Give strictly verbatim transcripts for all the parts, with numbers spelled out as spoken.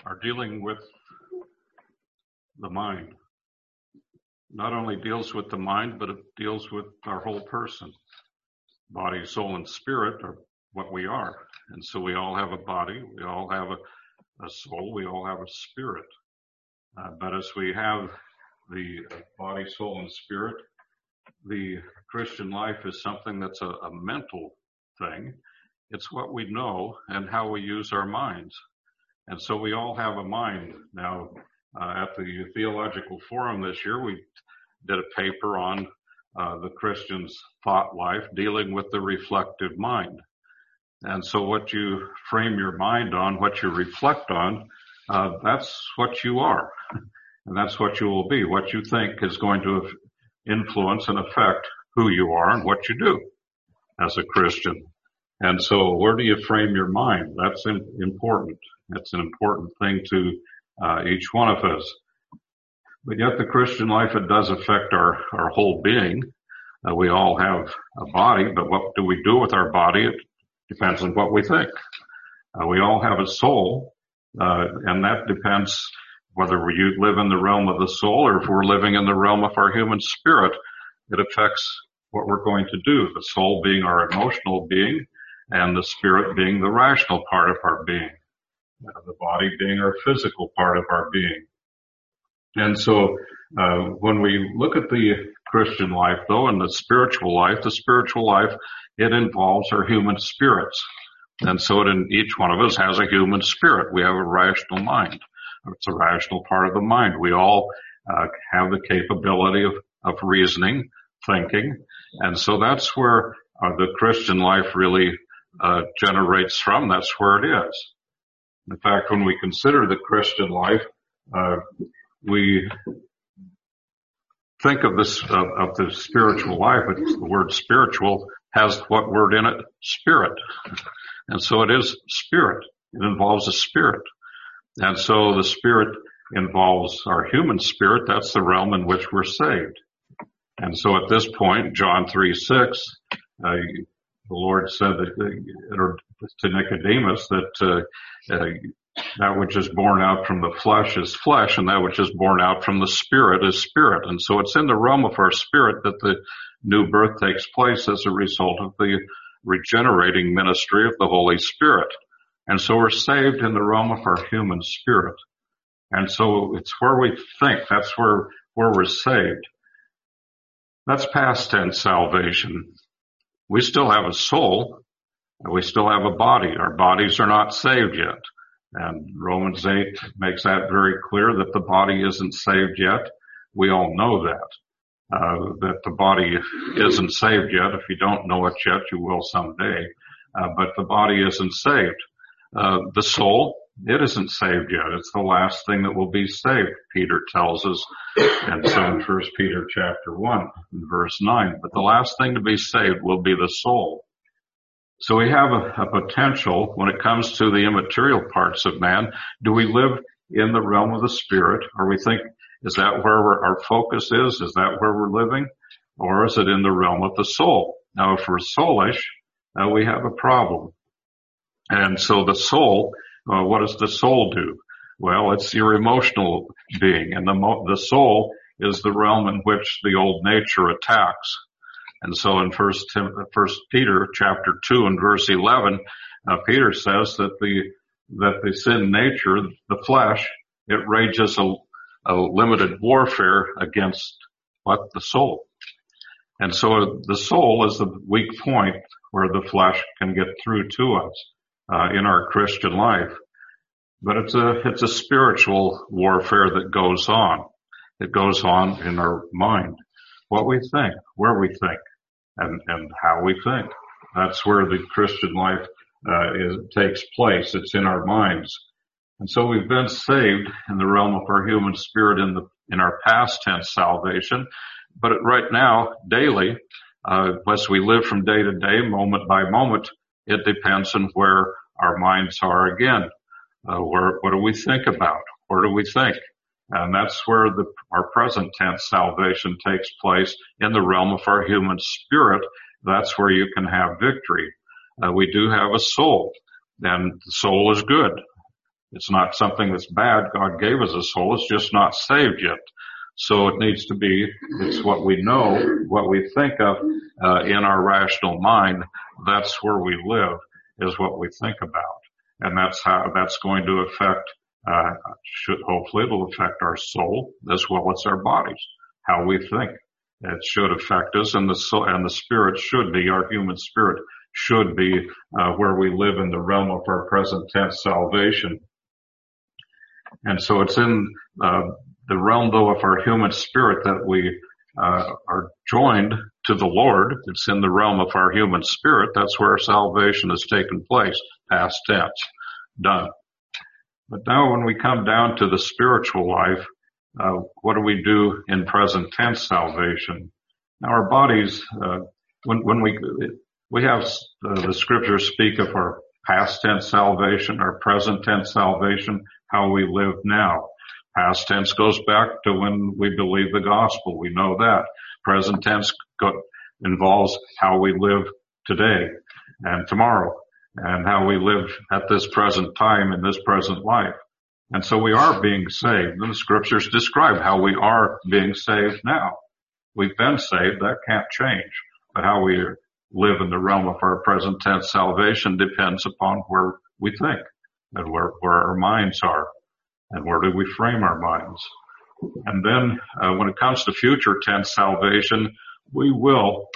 are dealing with the mind. Not only deals with the mind, but it deals with our whole person. Body, soul, and spirit are what we are. And so we all have a body, we all have a, a soul, we all have a spirit. Uh, but as we have the body, soul, and spirit, the Christian life is something that's a, a mental thing. It's what we know and how we use our minds. And so we all have a mind. Now, uh, at the Theological Forum this year, we did a paper on uh, the Christian's thought life, dealing with the reflective mind. And so what you frame your mind on, what you reflect on, uh, that's what you are. And that's what you will be. What you think is going to influence and affect who you are and what you do as a Christian. And so where do you frame your mind? That's important. That's an important thing to uh, each one of us. But yet the Christian life, it does affect our, our whole being. Uh, we all have a body, but what do we do with our body? It depends on what we think. Uh, we all have a soul, uh, and that depends whether we live in the realm of the soul or if we're living in the realm of our human spirit. It affects what we're going to do, the soul being our emotional being and the spirit being the rational part of our being, uh, the body being our physical part of our being. And so uh, when we look at the Christian life, though, and the spiritual life, the spiritual life, it involves our human spirits. And so it, in each one of us has a human spirit. We have a rational mind. It's a rational part of the mind. We all uh, have the capability of, of reasoning, thinking. And so that's where uh, the Christian life really uh, generates from. That's where it is. In fact, when we consider the Christian life, uh, we think of this, of, of the spiritual life, but the word spiritual has what word in it? Spirit. And so it is spirit. It involves a spirit. And so the spirit involves our human spirit. That's the realm in which we're saved. And so at this point, John three six, uh, the Lord said that, uh, to Nicodemus that, uh, uh, that which is born out from the flesh is flesh, and that which is born out from the spirit is spirit. And so it's in the realm of our spirit that the new birth takes place as a result of the regenerating ministry of the Holy Spirit. And so we're saved in the realm of our human spirit. And so it's where we think. That's where, where we're saved. That's past tense salvation. We still have a soul. And we still have a body. Our bodies are not saved yet. And Romans eight makes that very clear that the body isn't saved yet. We all know that, uh, that the body isn't saved yet. If you don't know it yet, you will someday. Uh, but the body isn't saved. Uh, the soul, it isn't saved yet. It's the last thing that will be saved, Peter tells us. And so in First Peter chapter one, verse nine, but the last thing to be saved will be the soul. So we have a, a potential when it comes to the immaterial parts of man. Do we live in the realm of the spirit? Or we think, is that where we're, our focus is? Is that where we're living? Or is it in the realm of the soul? Now, if we're soulish, uh, we have a problem. And so the soul, uh, what does the soul do? Well, it's your emotional being, and the mo- the soul is the realm in which the old nature attacks. And so in First Tim- First Peter chapter two and verse eleven, uh, Peter says that the that the sin nature, the flesh, it rages a, a limited warfare against what the soul. And so the soul is the weak point where the flesh can get through to us uh, in our Christian life. But it's a it's a spiritual warfare that goes on. It goes on in our mind. What we think, where we think, and, and how we think. That's where the Christian life uh, is, takes place. It's in our minds. And so we've been saved in the realm of our human spirit in the in our past tense salvation. But right now, daily, uh, as we live from day to day, moment by moment, it depends on where our minds are again. Uh, where, what do we think about? Where do we think? And that's where the, our present tense salvation takes place in the realm of our human spirit. That's where you can have victory. Uh, we do have a soul, and the soul is good. It's not something that's bad. God gave us a soul. It's just not saved yet. So it needs to be, it's what we know, what we think of uh, in our rational mind. That's where we live, is what we think about. And that's how, that's going to affect, uh, should, hopefully it'll affect our soul as well as our bodies, how we think. It should affect us, and the soul, and the spirit should be, our human spirit should be, uh, where we live in the realm of our present tense salvation. And so it's in, uh, the realm, though, of our human spirit that we uh, are joined to the Lord. It's in the realm of our human spirit. That's where salvation has taken place, past tense, done. But now when we come down to the spiritual life, uh, what do we do in present tense salvation? Now our bodies, uh, when, when we, we have uh, the scriptures speak of our past tense salvation, our present tense salvation, how we live now. Past tense goes back to when we believe the gospel. We know that. Present tense go, involves how we live today and tomorrow, and how we live at this present time in this present life. And so we are being saved. And the scriptures describe how we are being saved now. We've been saved. That can't change. But how we live in the realm of our present tense salvation depends upon where we think and where, where our minds are. And where do we frame our minds? And then uh, when it comes to future tense salvation, we will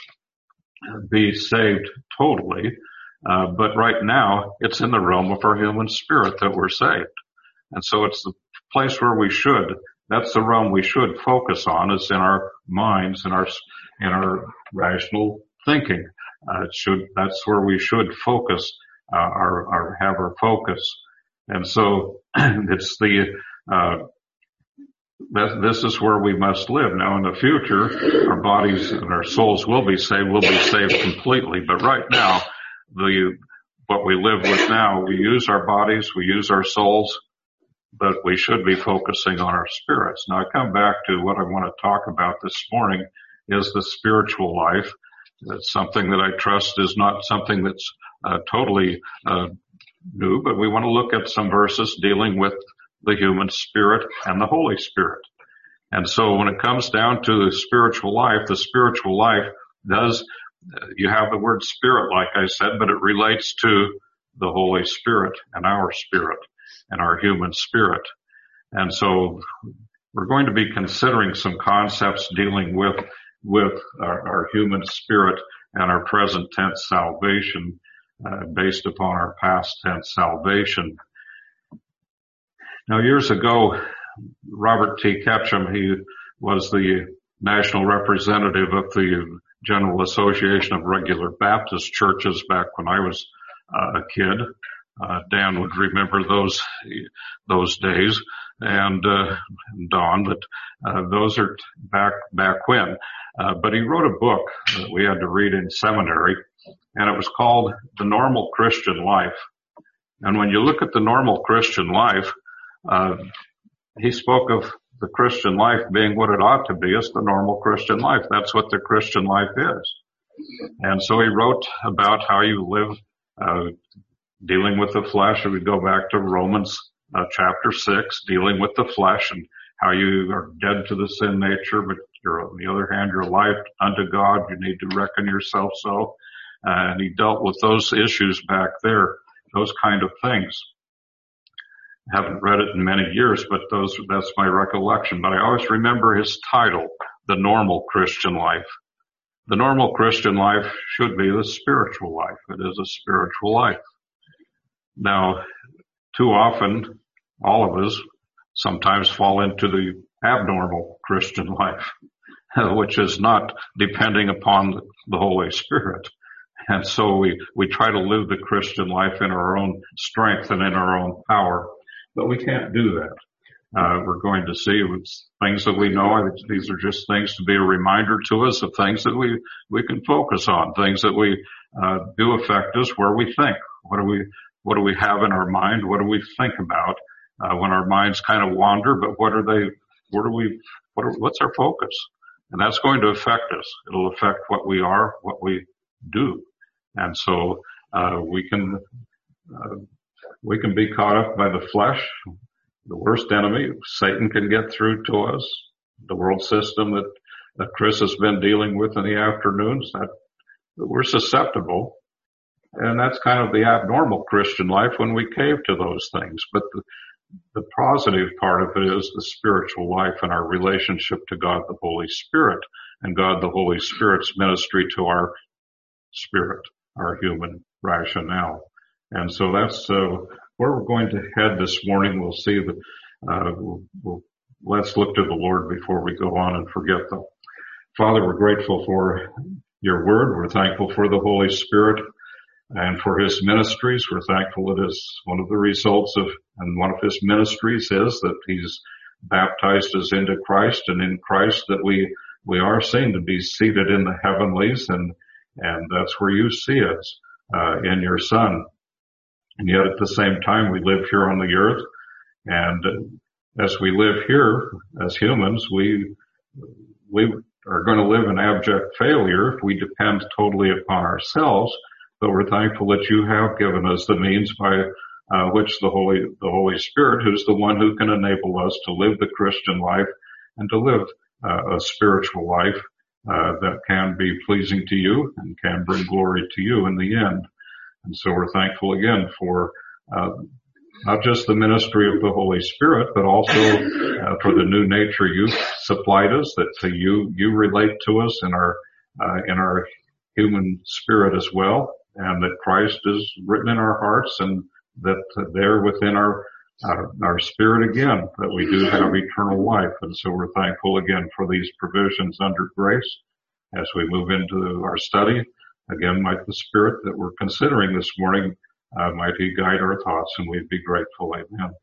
be saved totally. Uh, but right now, it's in the realm of our human spirit that we're saved. And so it's the place where we should, that's the realm we should focus on, is in our minds, in our, in our rational thinking. Uh, it should, that's where we should focus, uh, our, our, have our focus. And so it's the, uh, that, this is where we must live. Now in the future, our bodies and our souls will be saved, will be saved completely. But right now, the, what we live with now, we use our bodies, we use our souls, but we should be focusing on our spirits. Now I come back to what I want to talk about this morning is the spiritual life. That's something that I trust is not something that's, uh, totally, uh, new, but we want to look at some verses dealing with the human spirit and the Holy Spirit. And so when it comes down to the spiritual life, the spiritual life does, you have the word spirit, like I said, but it relates to the Holy Spirit and our spirit and our human spirit. And so we're going to be considering some concepts dealing with, with our, our human spirit and our present tense salvation. Uh, based upon our past tense salvation. Now years ago, Robert T. Ketchum, he was the national representative of the General Association of Regular Baptist Churches back when I was uh, a kid. Uh, Dan would remember those, those days, and, uh, Don, but, uh, those are back, back when. Uh, but he wrote a book that we had to read in seminary, and it was called The Normal Christian Life. And when you look at the normal Christian life, uh, he spoke of the Christian life being what it ought to be, as the normal Christian life. That's what the Christian life is. And so he wrote about how you live, uh, dealing with the flesh. We go back to Romans uh, chapter six, dealing with the flesh and how you are dead to the sin nature, but you're, on the other hand, you're alive unto God. You need to reckon yourself so. Uh, and he dealt with those issues back there, those kind of things. I haven't read it in many years, but those, that's my recollection. But I always remember his title, The Normal Christian Life. The normal Christian life should be the spiritual life. It is a spiritual life. Now, too often, all of us sometimes fall into the abnormal Christian life, which is not depending upon the Holy Spirit. And so we, we try to live the Christian life in our own strength and in our own power, but we can't do that. Uh, we're going to see things that we know. These are just things to be a reminder to us of things that we, we can focus on, things that we, uh, do affect us where we think. What do we, what do we have in our mind? What do we think about, uh, when our minds kind of wander, but what are they, what are we, what are, what's our focus? And that's going to affect us. It'll affect what we are, what we do. And so, uh, we can, uh, We can be caught up by the flesh, the worst enemy. Satan can get through to us. The world system that, that Chris has been dealing with in the afternoons, that, that we're susceptible. And that's kind of the abnormal Christian life when we cave to those things. But the, the positive part of it is the spiritual life and our relationship to God the Holy Spirit, and God the Holy Spirit's ministry to our spirit, our human rationale. And so that's uh, where we're going to head this morning. We'll see the, uh, we'll, we'll, let's look to the Lord before we go on and forget them. Father, we're grateful for your word. We're thankful for the Holy Spirit and for his ministries. We're thankful it is one of the results of, and one of his ministries is that he's baptized us into Christ, and in Christ that we, we are seen to be seated in the heavenlies, and, and that's where you see us, uh, in your Son. And yet at the same time we live here on the earth, and as we live here as humans, we, we are going to live in abject failure if we depend totally upon ourselves. But we're thankful that you have given us the means by uh, which the Holy, the Holy Spirit, who's the one who can enable us to live the Christian life and to live uh, a spiritual life uh, that can be pleasing to you and can bring glory to you in the end. And so we're thankful again for uh, not just the ministry of the Holy Spirit, but also uh, for the new nature you've supplied us, that uh, you you relate to us in our uh, in our human spirit as well, and that Christ is written in our hearts, and that uh, there within our uh, our spirit again, that we do have eternal life. And so we're thankful again for these provisions under grace as we move into our study. Again, might the Spirit that we're considering this morning, uh, might he guide our thoughts, and we'd be grateful. Amen.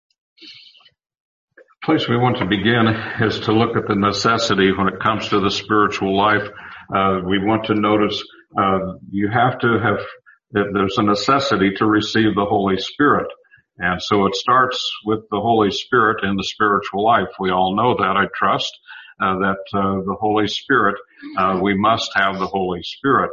The place we want to begin is to look at the necessity when it comes to the spiritual life. Uh, we want to notice uh, you have to have, there's a necessity to receive the Holy Spirit. And so it starts with the Holy Spirit in the spiritual life. We all know that, I trust, uh, that uh, the Holy Spirit, uh, we must have the Holy Spirit.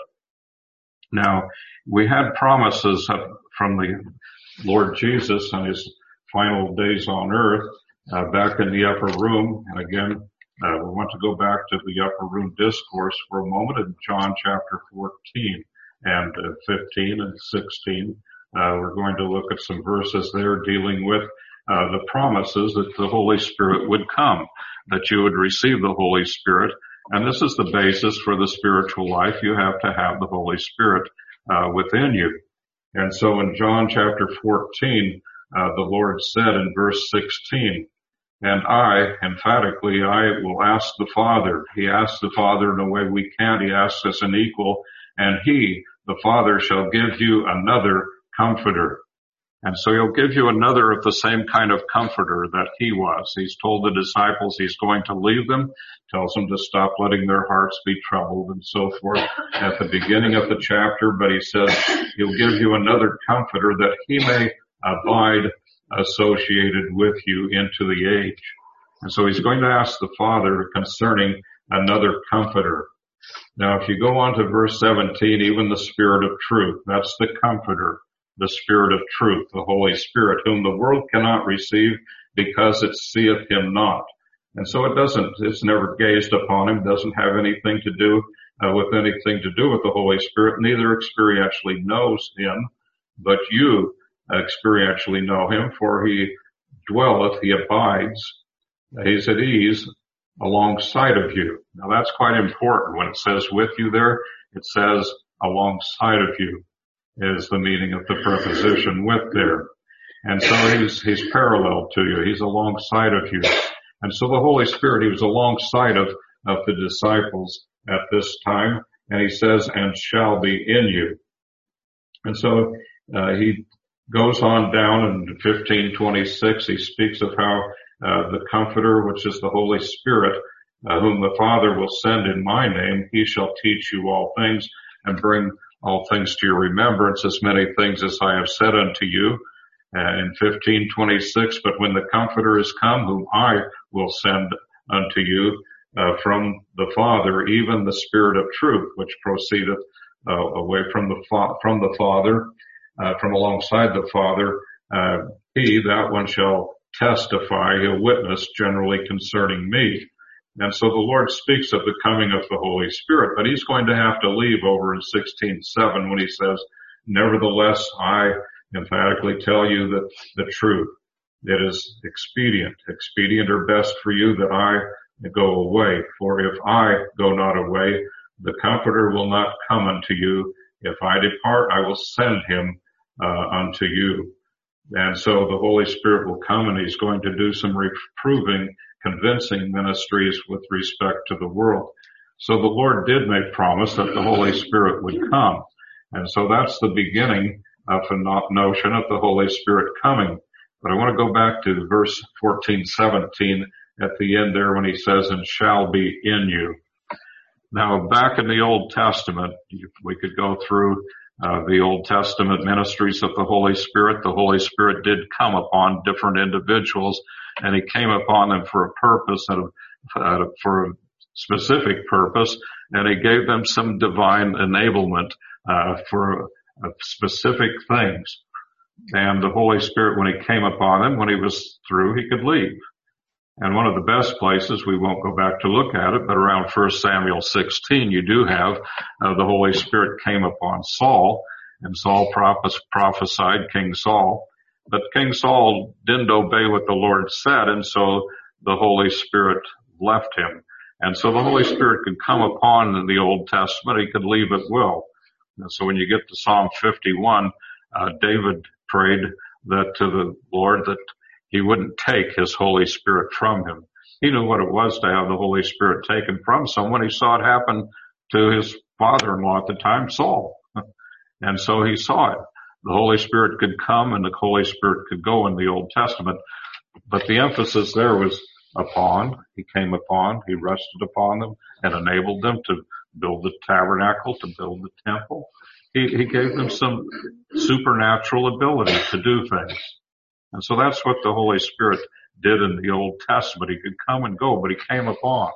Now, we had promises from the Lord Jesus in his final days on earth, uh, back in the upper room. And again, uh, we want to go back to the upper room discourse for a moment in John chapter fourteen and uh, fifteen and sixteen. Uh, we're going to look at some verses there dealing with uh, the promises that the Holy Spirit would come, that you would receive the Holy Spirit. And this is the basis for the spiritual life. You have to have the Holy Spirit uh, within you. And so in John chapter fourteen, uh, the Lord said in verse sixteen, and I, emphatically, I will ask the Father. He asks the Father in a way we can't. He asks us an equal, and he, the Father, shall give you another Comforter. And so he'll give you another of the same kind of comforter that he was. He's told the disciples he's going to leave them, tells them to stop letting their hearts be troubled and so forth at the beginning of the chapter. But he says he'll give you another comforter that he may abide associated with you into the age. And so he's going to ask the Father concerning another comforter. Now, if you go on to verse seventeen, even the Spirit of truth, that's the comforter. The Spirit of truth, the Holy Spirit, whom the world cannot receive because it seeth him not. And so it doesn't, it's never gazed upon him, doesn't have anything to do uh, with anything to do with the Holy Spirit, neither experientially knows him, but you experientially know him, for he dwelleth, he abides, he's at ease alongside of you. Now that's quite important. When it says with you there, it says alongside of you is the meaning of the preposition with there. And so he's, he's parallel to you. He's alongside of you. And so the Holy Spirit, he was alongside of, of the disciples at this time. And he says, and shall be in you. And so, uh, he goes on down in fifteen twenty-six. He speaks of how, uh, the Comforter, which is the Holy Spirit, uh, whom the Father will send in my name, he shall teach you all things and bring all things to your remembrance, as many things as I have said unto you. Uh, in fifteen twenty-six, but when the Comforter is come, whom I will send unto you uh, from the Father, even the Spirit of truth, which proceedeth uh, away from the fa- from the Father, uh, from alongside the Father, uh, he, that one shall testify, he'll witness generally concerning me. And so the Lord speaks of the coming of the Holy Spirit, but he's going to have to leave over in sixteen seven when he says, nevertheless, I emphatically tell you that the truth. It is expedient, expedient or best for you that I go away. For if I go not away, the Comforter will not come unto you. If I depart, I will send him uh, unto you. And so the Holy Spirit will come, and he's going to do some reproving, convincing ministries with respect to the world. So the Lord did make promise that the Holy Spirit would come. And so that's the beginning of a notion of the Holy Spirit coming. But I want to go back to verse fourteen, seventeen at the end there when he says, and shall be in you. Now, back in the Old Testament, we could go through uh, the Old Testament ministries of the Holy Spirit. The Holy Spirit did come upon different individuals, and he came upon them for a purpose and uh, for a specific purpose, and he gave them some divine enablement uh, for uh, specific things. And the Holy Spirit, when he came upon him, when he was through, he could leave. And one of the best places, we won't go back to look at it, but around First Samuel sixteen, you do have uh, the Holy Spirit came upon Saul, and Saul prophes- prophesied, King Saul. But King Saul didn't obey what the Lord said, and so the Holy Spirit left him. And so the Holy Spirit could come upon in the Old Testament, he could leave at will. And so when you get to Psalm fifty-one, uh, David prayed that to the Lord that he wouldn't take his Holy Spirit from him. He knew what it was to have the Holy Spirit taken from someone. He saw it happen to his father-in-law at the time, Saul. And so he saw it. The Holy Spirit could come and the Holy Spirit could go in the Old Testament. But the emphasis there was upon. He came upon, he rested upon them and enabled them to build the tabernacle, to build the temple. He, he gave them some supernatural ability to do things. And so that's what the Holy Spirit did in the Old Testament. He could come and go, but he came upon.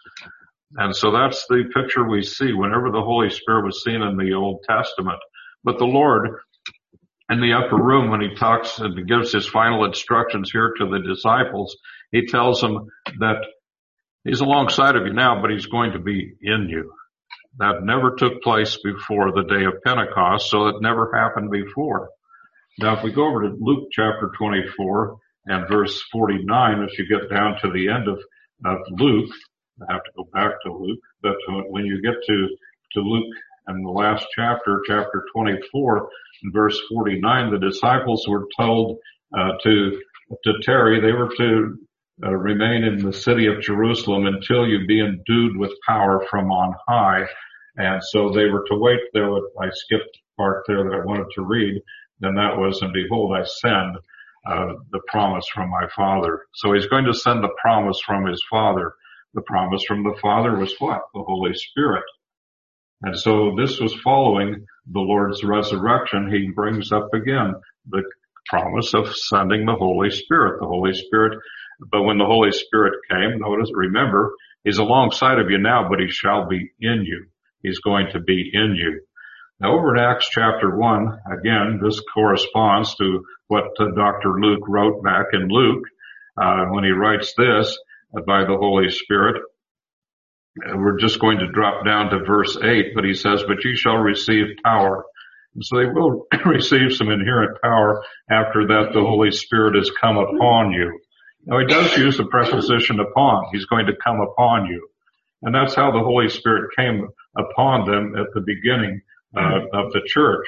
And so that's the picture we see whenever the Holy Spirit was seen in the Old Testament. But the Lord, in the upper room, when he talks and gives his final instructions here to the disciples, he tells them that he's alongside of you now, but he's going to be in you. That never took place before the day of Pentecost, so it never happened before. Now, if we go over to Luke chapter twenty-four and verse forty-nine, as you get down to the end of, of Luke, I have to go back to Luke, but when you get to, to Luke and the last chapter, chapter twenty-four, and verse forty-nine, the disciples were told uh, to to tarry. They were to uh, remain in the city of Jerusalem until you be endued with power from on high. And so they were to wait there. I skipped part there that I wanted to read. Then that was, and behold, I send uh, the promise from my Father. So he's going to send the promise from his Father. The promise from the Father was what? The Holy Spirit. And so this was following the Lord's resurrection. He brings up again the promise of sending the Holy Spirit, the Holy Spirit. But when the Holy Spirit came, notice, remember, he's alongside of you now, but he shall be in you. He's going to be in you. Now over in Acts chapter one, again, this corresponds to what uh, Doctor Luke wrote back in Luke, uh, when he writes this uh, by the Holy Spirit. We're just going to drop down to verse eight, but he says, but you shall receive power. And so they will receive some inherent power after that the Holy Spirit has come upon you. Now he does use the preposition upon. He's going to come upon you. And that's how the Holy Spirit came upon them at the beginning uh, of the church.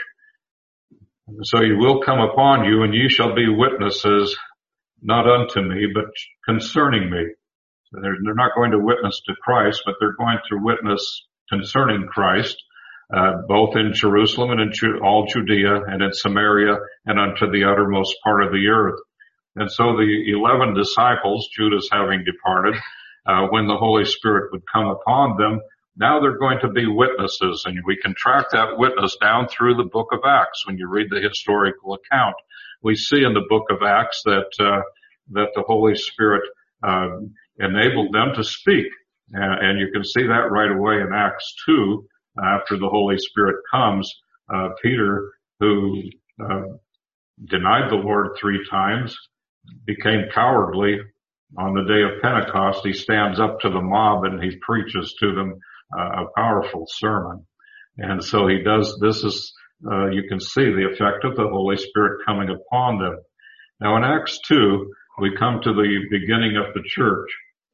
So he will come upon you, and ye shall be witnesses, not unto me, but concerning me. So they're, they're not going to witness to Christ, but they're going to witness concerning Christ, uh, both in Jerusalem and in Ju- all Judea and in Samaria and unto the uttermost part of the earth. And so the eleven disciples, Judas having departed, uh, when the Holy Spirit would come upon them, now they're going to be witnesses, and we can track that witness down through the book of Acts. When you read the historical account, we see in the book of Acts that uh, that the Holy Spirit uh, enabled them to speak, uh, and you can see that right away in Acts two. After the Holy Spirit comes, uh, Peter, who uh, denied the Lord three times, became cowardly. On the day of Pentecost, he stands up to the mob and he preaches to them uh, a powerful sermon. And so he does, this is, uh, you can see the effect of the Holy Spirit coming upon them. Now in Acts two, we come to the beginning of the church.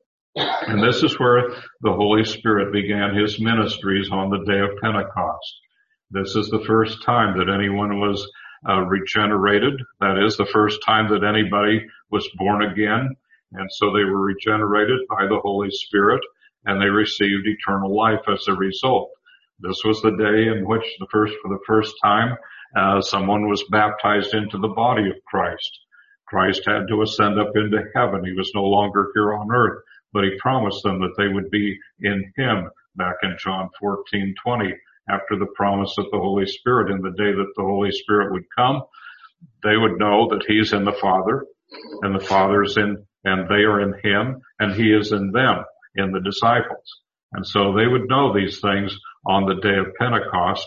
And this is where the Holy Spirit began his ministries on the day of Pentecost. This is the first time that anyone was uh, regenerated. That is the first time that anybody was born again. And so they were regenerated by the Holy Spirit, and they received eternal life as a result. This was the day in which the first, for the first time, uh, someone was baptized into the body of Christ. Christ had to ascend up into heaven. He was no longer here on earth, but he promised them that they would be in him back in John fourteen twenty. After the promise of the Holy Spirit, in the day that the Holy Spirit would come, they would know that he's in the Father, and the Father's in, and they are in him, and he is in them, in the disciples. And so they would know these things on the day of Pentecost.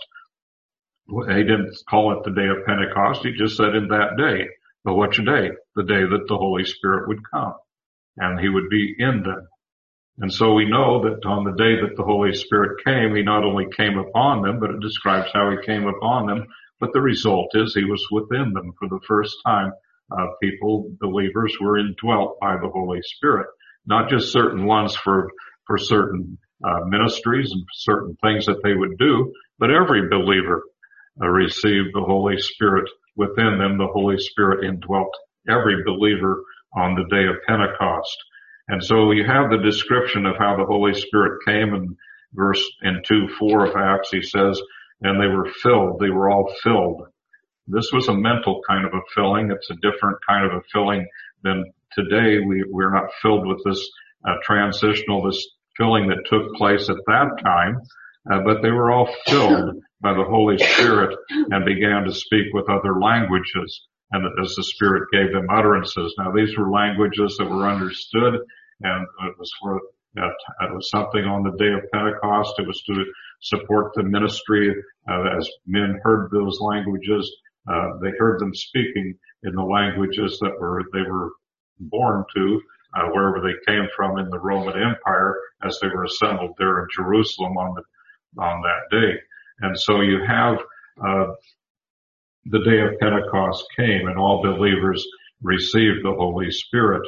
He didn't call it the day of Pentecost. He just said in that day. But which day? The day that the Holy Spirit would come, and he would be in them. And so we know that on the day that the Holy Spirit came, he not only came upon them, but it describes how he came upon them. But the result is he was within them for the first time. Uh, people, believers, were indwelt by the Holy Spirit. Not just certain ones for, for certain uh, ministries and certain things that they would do, but every believer uh, received the Holy Spirit within them. The Holy Spirit indwelt every believer on the day of Pentecost. And so you have the description of how the Holy Spirit came in verse, in two four of Acts. He says, and they were filled. They were all filled. This was a mental kind of a filling. It's a different kind of a filling than today. We, we're not filled with this uh, transitional, this filling that took place at that time. Uh, but they were all filled by the Holy Spirit and began to speak with other languages, and as the Spirit gave them utterances. Now these were languages that were understood, and it was for, uh, it was something on the day of Pentecost. It was to support the ministry. Uh, as men heard those languages, uh, they heard them speaking in the languages that were, they were born to, uh, wherever they came from in the Roman Empire, as they were assembled there in Jerusalem on the on that day. And so you have, uh, the day of Pentecost came and all believers received the Holy Spirit.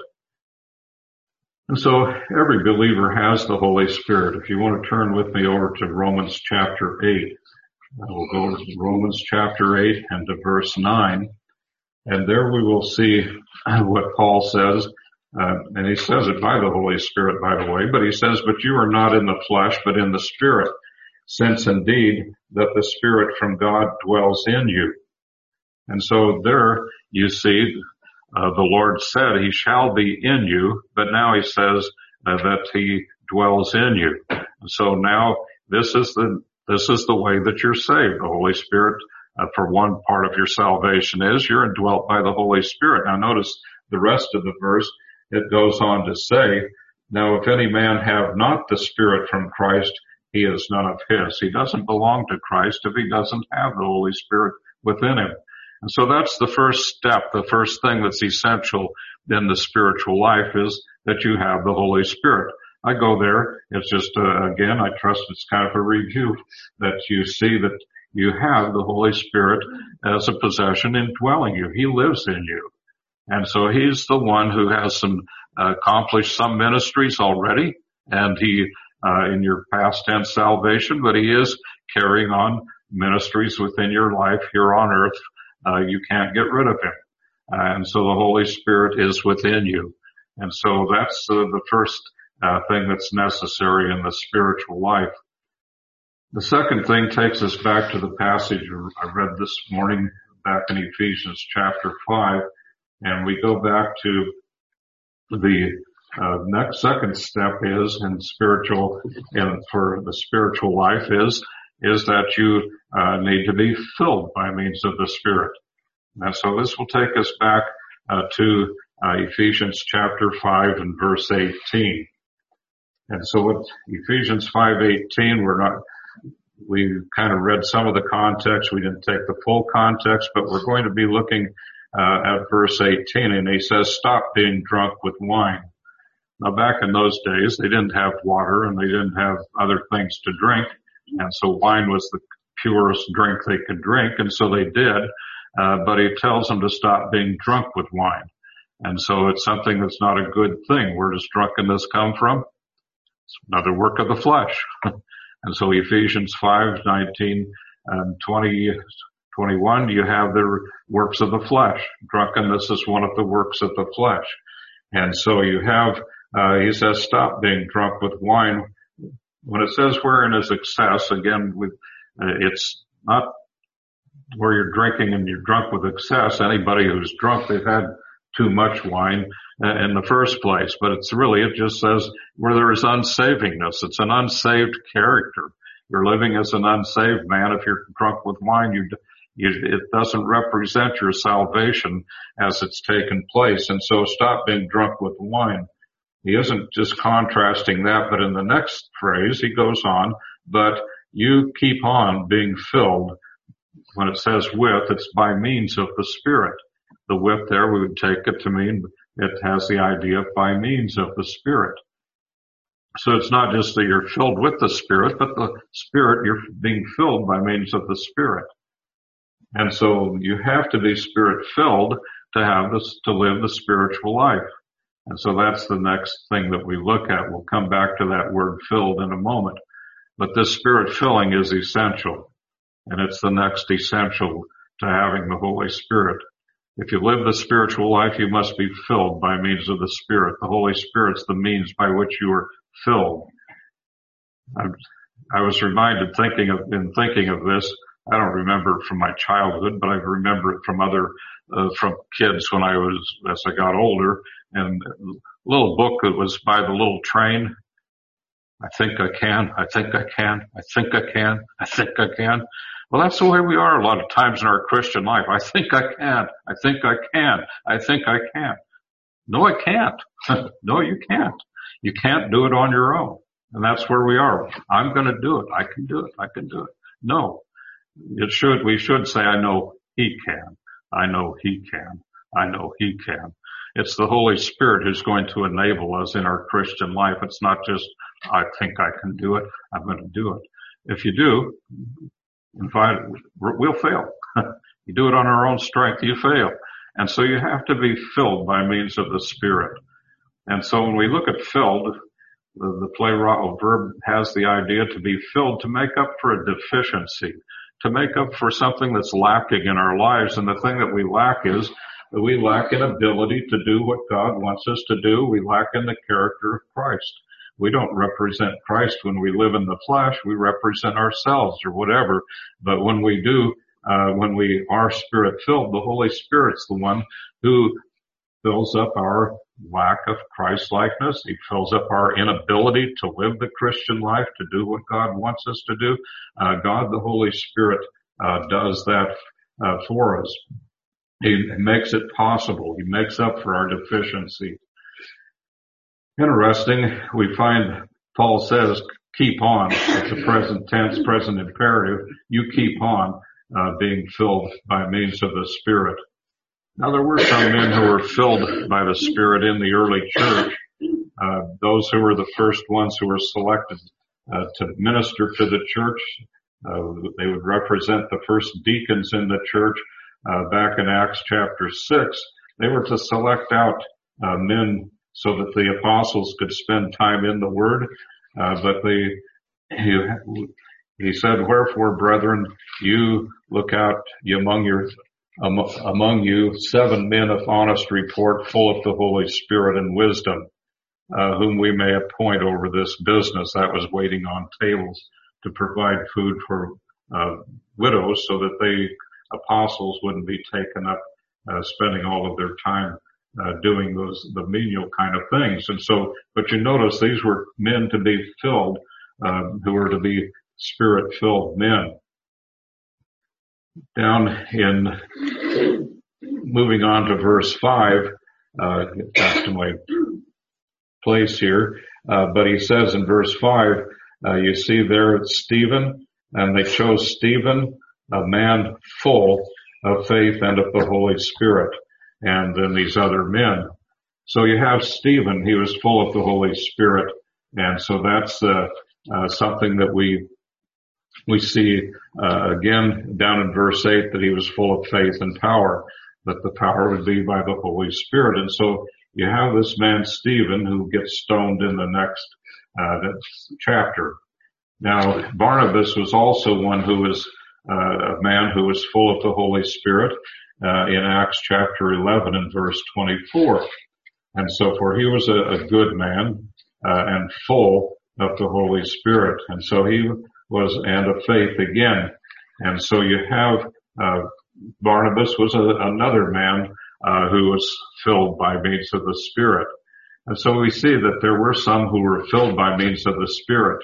And so every believer has the Holy Spirit. If you want to turn with me over to Romans chapter eight, we'll go to Romans chapter eight and to verse nine. And there we will see what Paul says. Uh, and he says it by the Holy Spirit, by the way, but he says, but you are not in the flesh, but in the Spirit, since indeed that the Spirit from God dwells in you. And so there you see, uh, the Lord said he shall be in you, but now he says uh, that he dwells in you. And so now this is the, this is the way that you're saved. The Holy Spirit, uh, for one part of your salvation is you're indwelt by the Holy Spirit. Now notice the rest of the verse. It goes on to say, now if any man have not the Spirit from Christ, he is none of his. He doesn't belong to Christ if he doesn't have the Holy Spirit within him. And so that's the first step. The first thing that's essential in the spiritual life is that you have the Holy Spirit. I go there. It's just, uh, again, I trust it's kind of a review that you see that you have the Holy Spirit as a possession indwelling you. He lives in you. And so he's the one who has some uh, accomplished some ministries already, and he Uh, in your past tense salvation, but he is carrying on ministries within your life here on earth. Uh, you can't get rid of him. Uh, and so the Holy Spirit is within you. And so that's uh, the first uh, thing that's necessary in the spiritual life. The second thing takes us back to the passage I read this morning back in Ephesians chapter five, and we go back to the Uh, next second step is in spiritual, and for the spiritual life is, is that you, uh, need to be filled by means of the Spirit. And so this will take us back, uh, to, uh, Ephesians chapter five and verse eighteen. And so with Ephesians five eighteen, we're not, we kind of read some of the context. We didn't take the full context, but we're going to be looking uh, at verse eighteen, and he says, stop being drunk with wine. Now back in those days, they didn't have water and they didn't have other things to drink. And so wine was the purest drink they could drink. And so they did. Uh, but he tells them to stop being drunk with wine. And so it's something that's not a good thing. Where does drunkenness come from? It's another work of the flesh. And so Ephesians five, nineteen, and twenty, twenty-one, you have the works of the flesh. Drunkenness is one of the works of the flesh. And so you have, uh, he says, stop being drunk with wine. When it says wherein is excess, again, with, uh, it's not where you're drinking and you're drunk with excess. Anybody who's drunk, they've had too much wine uh, in the first place. But it's really, it just says where there is unsavingness. It's an unsaved character. You're living as an unsaved man. If you're drunk with wine, you, you, it doesn't represent your salvation as it's taken place. And so stop being drunk with wine. He isn't just contrasting that, but in the next phrase, he goes on, but you keep on being filled. When it says with, it's by means of the Spirit. The with there, we would take it to mean it has the idea of by means of the Spirit. So it's not just that you're filled with the Spirit, but the Spirit, you're being filled by means of the Spirit. And so you have to be Spirit filled to have this, to live the spiritual life. And so that's the next thing that we look at. We'll come back to that word filled in a moment. But this Spirit filling is essential. And it's the next essential to having the Holy Spirit. If you live the spiritual life, you must be filled by means of the Spirit. The Holy Spirit's the means by which you are filled. I'm, I was reminded thinking of, in thinking of this, I don't remember it from my childhood, but I remember it from other, uh, from kids when I was, as I got older. And a little book that was by the little train. I think I can, I think I can, I think I can, I think I can. Well, that's the way we are a lot of times in our Christian life. I think I can, I think I can, I think I can. No, I can't. No, you can't. You can't do it on your own. And that's where we are. I'm going to do it. I can do it. I can do it. No, it should, we should say, I know he can. I know he can. I know he can. It's the Holy Spirit who's going to enable us in our Christian life. It's not just, I think I can do it. I'm going to do it. If you do, in fact, we'll fail. You do it on our own strength, you fail. And so you have to be filled by means of the Spirit. And so when we look at filled, the, the playwright verb has the idea to be filled to make up for a deficiency, to make up for something that's lacking in our lives. And the thing that we lack is that we lack an ability to do what God wants us to do. We lack in the character of Christ. We don't represent Christ when we live in the flesh. We represent ourselves or whatever. But when we do, uh, when we are Spirit filled, the Holy Spirit's the one who fills up our lack of Christ-likeness. He fills up our inability to live the Christian life, to do what God wants us to do. Uh, God, the Holy Spirit, uh, does that, uh, for us. He makes it possible. He makes up for our deficiency. Interesting, we find Paul says, keep on. It's a present tense, present imperative. You keep on uh, being filled by means of the Spirit. Now, there were some men who were filled by the Spirit in the early church. Uh, those who were the first ones who were selected uh, to minister to the church. Uh, they would represent the first deacons in the church. Uh, back in Acts chapter six, they were to select out uh, men so that the apostles could spend time in the Word. Uh, but they, he, he said, wherefore, brethren, you look out you among your, um, among you seven men of honest report, full of the Holy Spirit and wisdom, uh, whom we may appoint over this business. That was waiting on tables to provide food for uh, widows so that they apostles wouldn't be taken up uh, spending all of their time uh, doing those the menial kind of things. And so, but you notice these were men to be filled, uh, who were to be Spirit-filled men. Down in moving on to verse five, uh, back to my place here, uh, but he says in verse five, uh, you see there it's Stephen. And they chose Stephen, a man full of faith and of the Holy Spirit, and then these other men. So you have Stephen, he was full of the Holy Spirit, and so that's uh, uh, something that we we see uh, again down in verse eight, that he was full of faith and power, that the power would be by the Holy Spirit. And so you have this man Stephen who gets stoned in the next uh, chapter. Now, Barnabas was also one who was uh, a man who was full of the Holy Spirit uh, in Acts chapter eleven and verse twenty-four. And so for he was a, a good man uh, and full of the Holy Spirit. And so he was, and of faith again. And so you have uh, Barnabas was a, another man uh, who was filled by means of the Spirit. And so we see that there were some who were filled by means of the Spirit.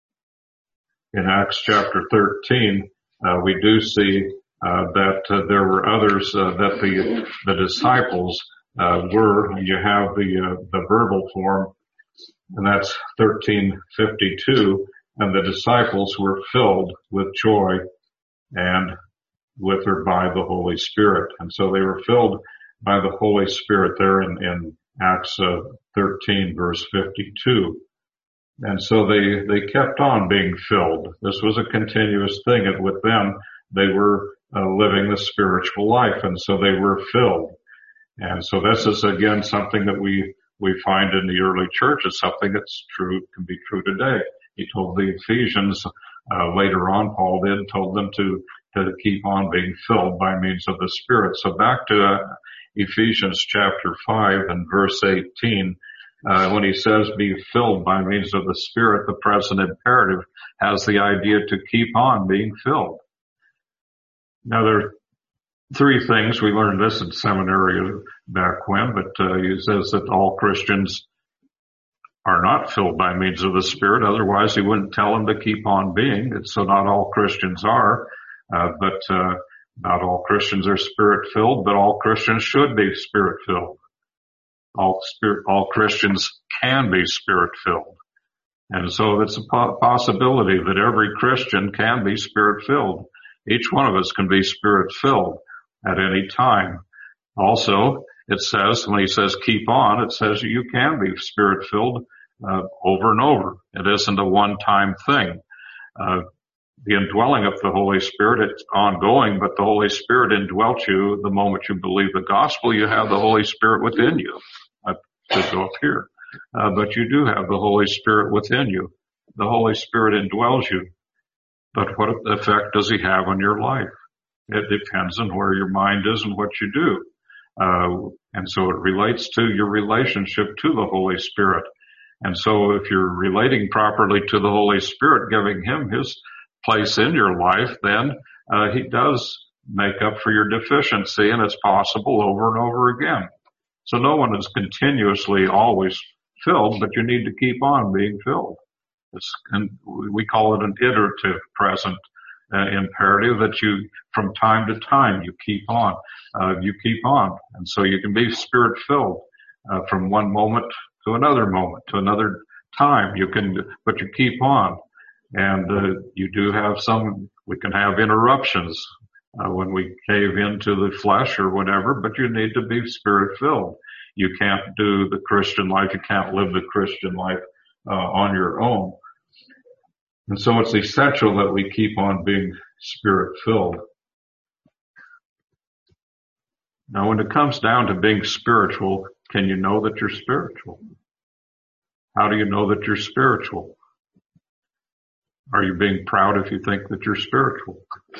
In Acts chapter thirteen, uh, we do see uh, that uh, there were others uh, that the the disciples uh, were, and you have the uh, the verbal form, and that's thirteen fifty-two, and the disciples were filled with joy and with or by the Holy Spirit. And so they were filled by the Holy Spirit there in, in Acts uh, thirteen verse fifty-two. And so they, they kept on being filled. This was a continuous thing, and with them, they were uh, living the spiritual life, and so they were filled. And so this is again something that we, we find in the early church. It's something that's true, can be true today. He told the Ephesians, uh, later on, Paul did, told them to, to keep on being filled by means of the Spirit. So back to uh, Ephesians chapter five and verse eighteen. Uh, when he says be filled by means of the Spirit, the present imperative has the idea to keep on being filled. Now there are three things. We learned this in seminary back when, but uh, he says that all Christians are not filled by means of the Spirit. Otherwise he wouldn't tell them to keep on being. It's, so not all Christians are, uh, but uh, not all Christians are Spirit filled, but all Christians should be Spirit filled. All spirit, all Christians can be Spirit-filled. And so it's a po- possibility that every Christian can be Spirit-filled. Each one of us can be Spirit-filled at any time. Also, it says, when he says keep on, it says you can be Spirit-filled uh, over and over. It isn't a one-time thing. Uh, the indwelling of the Holy Spirit, it's ongoing, but the Holy Spirit indwelt you the moment you believe the gospel. You have the Holy Spirit within you. I could go up here. Uh, but you do have the Holy Spirit within you. The Holy Spirit indwells you. But what effect does he have on your life? It depends on where your mind is and what you do. Uh, and so it relates to your relationship to the Holy Spirit. And so if you're relating properly to the Holy Spirit, giving him his place in your life, then uh, he does make up for your deficiency, and it's possible over and over again. So no one is continuously always filled, but you need to keep on being filled. It's, and we call it an iterative present uh, imperative, that you, from time to time, you keep on, uh, you keep on. And so you can be Spirit filled uh, from one moment to another moment, to another time. You can, but you keep on. And uh, you do have some, we can have interruptions uh, when we cave into the flesh or whatever, but you need to be Spirit filled. You can't do the Christian life, you can't live the Christian life uh, on your own. And so it's essential that we keep on being Spirit filled. Now when it comes down to being spiritual, can you know that you're spiritual? How do you know that you're spiritual? Are you being proud if you think that you're spiritual?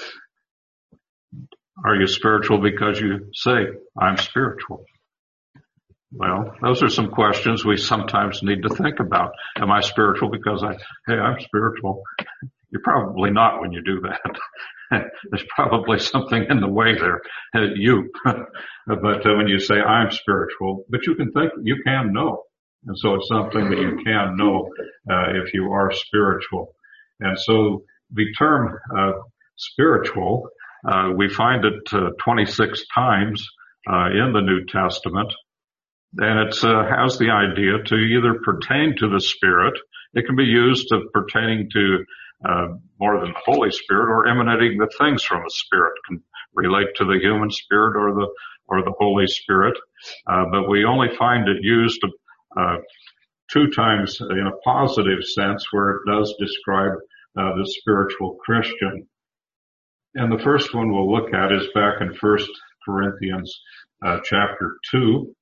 Are you spiritual because you say, I'm spiritual? Well, those are some questions we sometimes need to think about. Am I spiritual because I, hey, I'm spiritual? You're probably not when you do that. There's probably something in the way there, you. But uh, when you say I'm spiritual, but you can think, you can know. And so it's something that you can know uh, if you are spiritual. And so the term uh, spiritual, uh, we find it uh, twenty-six times uh, in the New Testament. And it uh, has the idea to either pertain to the Spirit. It can be used of pertaining to uh, more than the Holy Spirit, or emanating the things from the Spirit, can relate to the human spirit or the or the Holy Spirit. Uh, but we only find it used uh, two times in a positive sense, where it does describe uh, the spiritual Christian. And the first one we'll look at is back in First Corinthians uh, chapter two.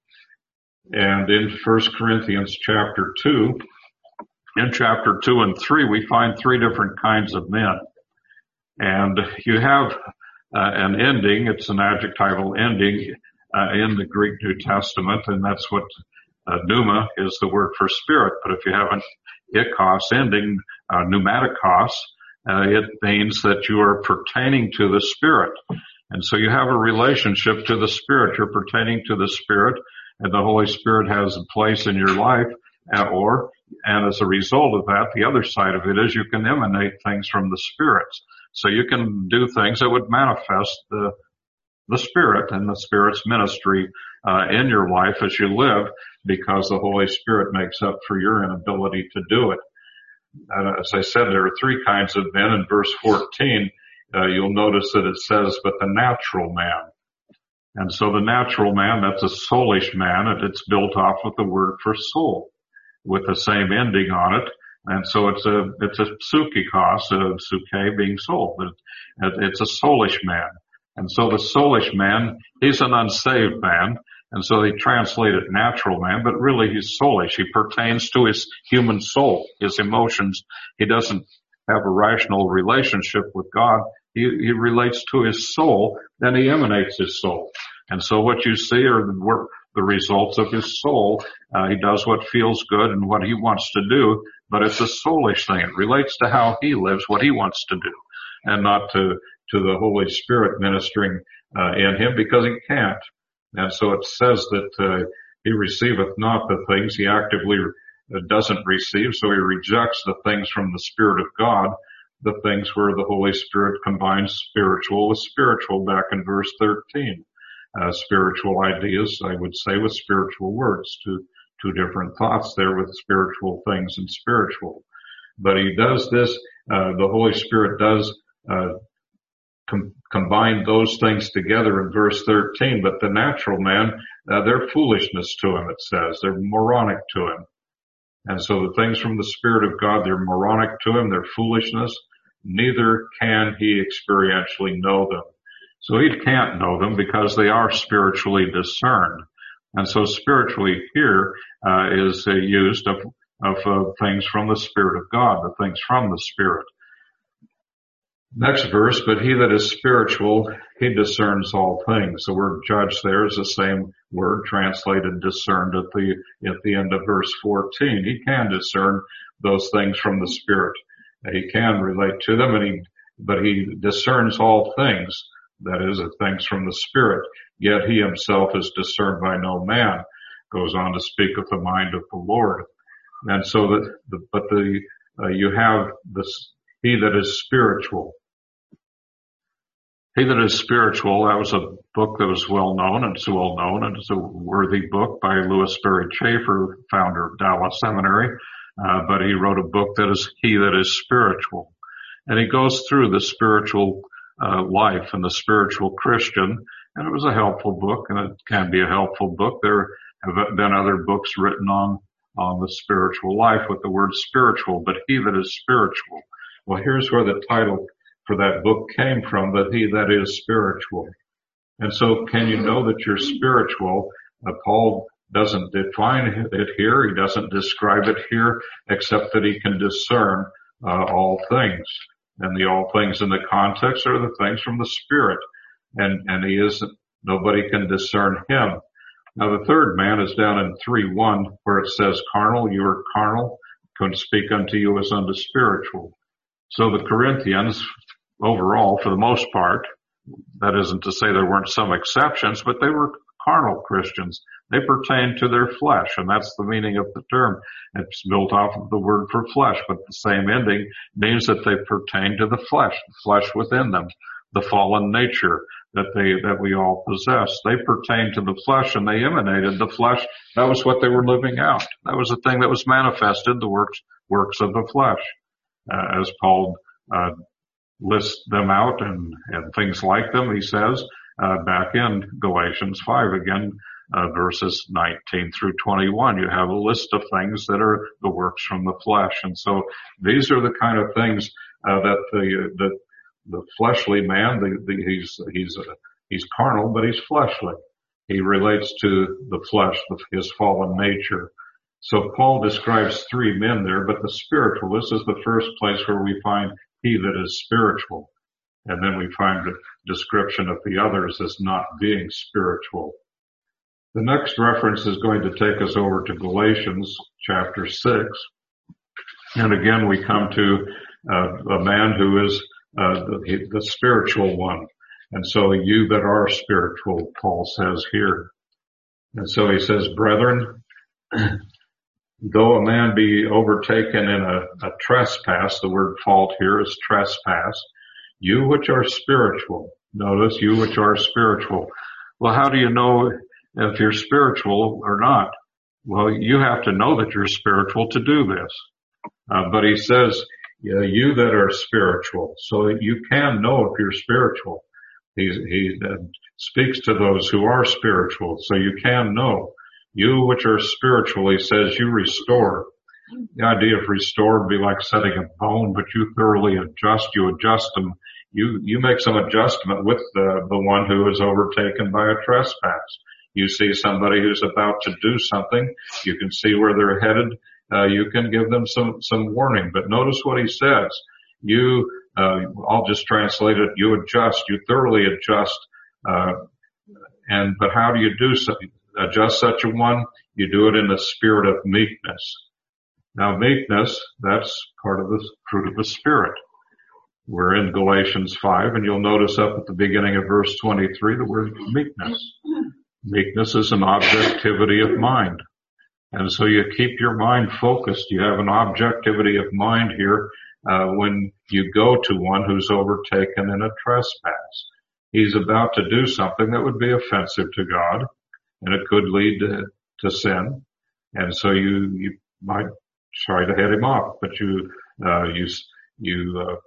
And in First Corinthians chapter two, in chapter two and three, we find three different kinds of men. And you have uh, an ending, it's an adjectival ending uh, in the Greek New Testament, and that's what uh, pneuma is the word for spirit. But if you have an ikos ending, uh, pneumatikos, uh, it means that you are pertaining to the Spirit. And so you have a relationship to the Spirit. You're pertaining to the Spirit, and the Holy Spirit has a place in your life, or, and as a result of that, the other side of it is you can emanate things from the spirits. So you can do things that would manifest the, the Spirit and the Spirit's ministry, uh, in your life as you live, because the Holy Spirit makes up for your inability to do it. And as I said, there are three kinds of men. In verse fourteen, uh, you'll notice that it says, but the natural man. And so the natural man, that's a soulish man, and it's built off with the word for soul, with the same ending on it. And so it's a, it's a psychikos, a psyche being soul. It's a soulish man. And so the soulish man, he's an unsaved man. And so they translate it natural man, but really he's soulish. He pertains to his human soul, his emotions. He doesn't have a rational relationship with God. He, he relates to his soul, then he emanates his soul. And so what you see are the, the results of his soul. Uh, he does what feels good and what he wants to do, but it's a soulish thing. It relates to how he lives, what he wants to do, and not to, to the Holy Spirit ministering uh, in him, because he can't. And so it says that uh, he receiveth not the things he actively doesn't receive, so he rejects the things from the Spirit of God, the things where the Holy Spirit combines spiritual with spiritual, back in verse thirteen. Uh, spiritual ideas, I would say, with spiritual words, two, two different thoughts there with spiritual things and spiritual. But he does this, uh, the Holy Spirit does uh Com- combine those things together in verse thirteen, but the natural man, uh, they're foolishness to him, it says. They're moronic to him. And so the things from the Spirit of God, they're moronic to him, they're foolishness. Neither can he experientially know them. So he can't know them because they are spiritually discerned. And so spiritually here uh, is uh, used of, of uh, things from the Spirit of God, the things from the Spirit. Next verse, but he that is spiritual, he discerns all things. The word judge there is the same word translated discerned at the, at the end of verse fourteen. He can discern those things from the Spirit. He can relate to them, and he, but he discerns all things. That is, the things from the Spirit. Yet he himself is discerned by no man. Goes on to speak of the mind of the Lord. And so that, the, but the, uh, you have this, he that is spiritual. He that is spiritual, that was a book that was well known, and it's well known, and it's a worthy book by Louis Sperry Chafer, founder of Dallas Seminary. Uh, but he wrote a book that is he that is spiritual. And he goes through the spiritual uh, life and the spiritual Christian, and it was a helpful book, and it can be a helpful book. There have been other books written on, on the spiritual life with the word spiritual, but he that is spiritual. Well, here's where the title for that book came from, that he that is spiritual. And so can you know that you're spiritual? Uh, Paul doesn't define it here. He doesn't describe it here, except that he can discern uh, all things. And the all things in the context are the things from the Spirit. And, and he isn't, nobody can discern him. Now the third man is down in three one, where it says, carnal, you are carnal, can speak unto you as unto spiritual. So the Corinthians, overall, for the most part, that isn't to say there weren't some exceptions, but they were carnal Christians. They pertained to their flesh, and that's the meaning of the term. It's built off of the word for flesh, but the same ending means that they pertain to the flesh, the flesh within them, the fallen nature that they, that we all possess. They pertained to the flesh, and they emanated the flesh. That was what they were living out. That was the thing that was manifested, the works, works of the flesh. Uh, as Paul uh, lists them out and, and things like them, he says, uh, back in Galatians five again, uh, verses nineteen through twenty-one. You have a list of things that are the works from the flesh. And so these are the kind of things, uh, that the, the, the fleshly man, the, the, he's, he's, uh, he's carnal, but he's fleshly. He relates to the flesh, his fallen nature. So Paul describes three men there, but the spiritual, this is the first place where we find he that is spiritual. And then we find the description of the others as not being spiritual. The next reference is going to take us over to Galatians chapter six. And again, we come to uh, a man who is uh, the, the spiritual one. And so you that are spiritual, Paul says here. And so he says, brethren, though a man be overtaken in a, a trespass, the word fault here is trespass, you which are spiritual, notice you which are spiritual. Well, how do you know if you're spiritual or not? Well, you have to know that you're spiritual to do this. Uh, but he says, yeah, you that are spiritual, so that you can know if you're spiritual. He, he uh, speaks to those who are spiritual, so you can know. You which are spiritual, he says, you restore. The idea of restore would be like setting a bone, but you thoroughly adjust, you adjust them. You, you make some adjustment with the, the one who is overtaken by a trespass. You see somebody who's about to do something, you can see where they're headed, uh, you can give them some, some warning. But notice what he says. You, uh, I'll just translate it, you adjust, you thoroughly adjust, uh, and, but how do you do so? Adjust such a one? You do it in the spirit of meekness. Now meekness, that's part of the fruit of the Spirit. We're in Galatians five, and you'll notice up at the beginning of verse twenty-three the word meekness. Meekness is an objectivity of mind. And so you keep your mind focused. You have an objectivity of mind here uh, when you go to one who's overtaken in a trespass. He's about to do something that would be offensive to God, and it could lead to, to sin. And so you, you might try to head him off, but you, uh, you, you, uh,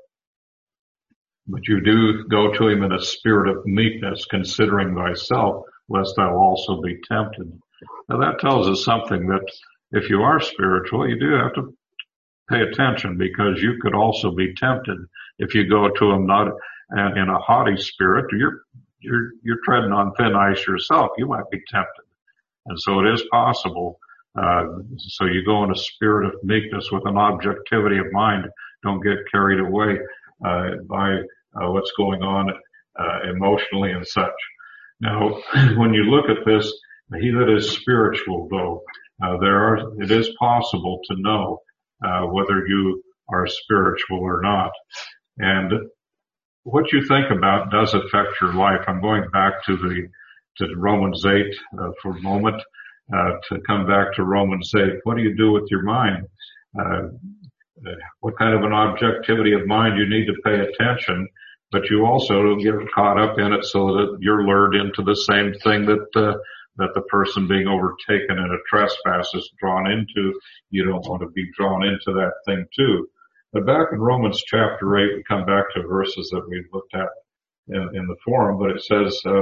but you do go to him in a spirit of meekness, considering thyself, lest thou also be tempted. Now that tells us something, that if you are spiritual, you do have to pay attention, because you could also be tempted. If you go to him not in a haughty spirit, you're, you're, you're treading on thin ice yourself. You might be tempted. And so it is possible. Uh, so you go in a spirit of meekness with an objectivity of mind. Don't get carried away, uh, by, uh, what's going on, uh, emotionally and such. Now, when you look at this, he that is spiritual, though, uh, there are, it is possible to know, uh, whether you are spiritual or not. And what you think about does affect your life. I'm going back to the, to Romans eight, uh, for a moment, uh, to come back to Romans eight. What do you do with your mind? Uh, what kind of an objectivity of mind you need to pay attention, but you also don't get caught up in it so that you're lured into the same thing that, uh, that the person being overtaken in a trespass is drawn into. You don't want to be drawn into that thing too. But back in Romans chapter eight, we come back to verses that we looked at in, in the forum, but it says, uh,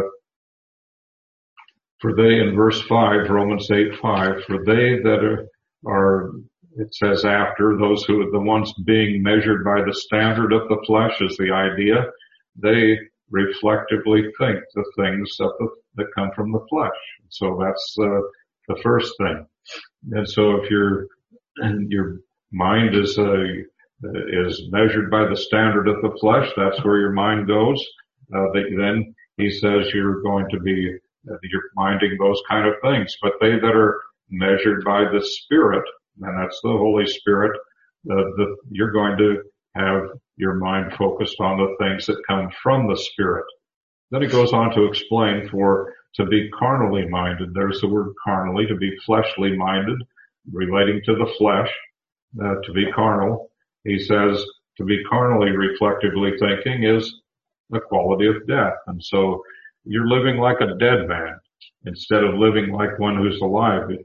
for they, in verse five, Romans eight five, for they that are, are, it says after, those who are the ones being measured by the standard of the flesh is the idea, they reflectively think the things that, the, that come from the flesh. So that's uh, the first thing. And so if your your mind is uh, is measured by the standard of the flesh, that's where your mind goes. Uh, then he says you're going to be uh, you're minding those kind of things. But they that are measured by the Spirit, and that's the Holy Spirit, uh, the, you're going to have your mind focused on the things that come from the Spirit. Then it goes on to explain for to be carnally minded. There's the word carnally, to be fleshly minded, relating to the flesh, uh, to be carnal. He says to be carnally reflectively thinking is the quality of death. And so you're living like a dead man instead of living like one who's alive.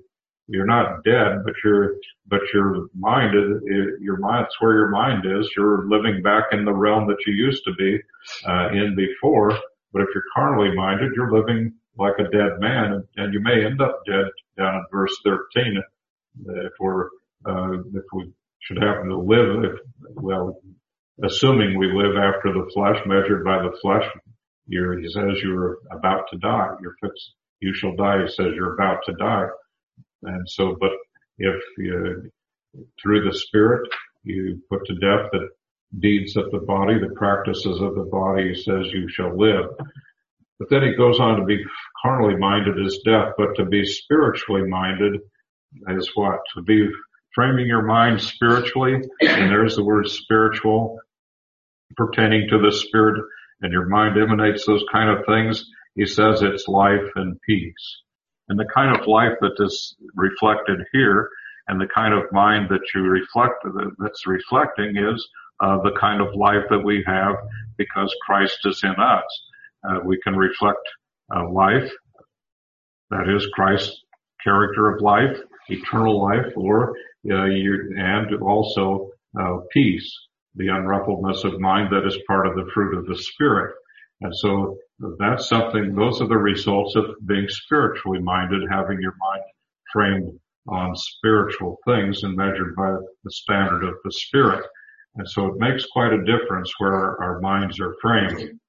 you're not dead, but your, but your mind is, your mind, it's where your mind is. You're living back in the realm that you used to be, uh, in before. But if you're carnally minded, you're living like a dead man, and, and you may end up dead down in verse thirteen. If we're, uh, if we should happen to live, if, well, assuming we live after the flesh, measured by the flesh, you're, he says you're about to die. You're fixed. You shall die. He says you're about to die. And so, but if you, through the Spirit, you put to death the deeds of the body, the practices of the body, he says you shall live. But then he goes on to be carnally minded is death, but to be spiritually minded is what? To be framing your mind spiritually, and there's the word spiritual, pertaining to the Spirit, and your mind emanates those kind of things. He says it's life and peace. And the kind of life that is reflected here, and the kind of mind that you reflect, that's reflecting is uh, the kind of life that we have because Christ is in us. Uh, we can reflect uh, life, that is Christ's character of life, eternal life, or uh, you, and also uh, peace, the unruffledness of mind that is part of the fruit of the Spirit. And so that's something, those are the results of being spiritually minded, having your mind framed on spiritual things and measured by the standard of the Spirit. And so it makes quite a difference where our minds are framed.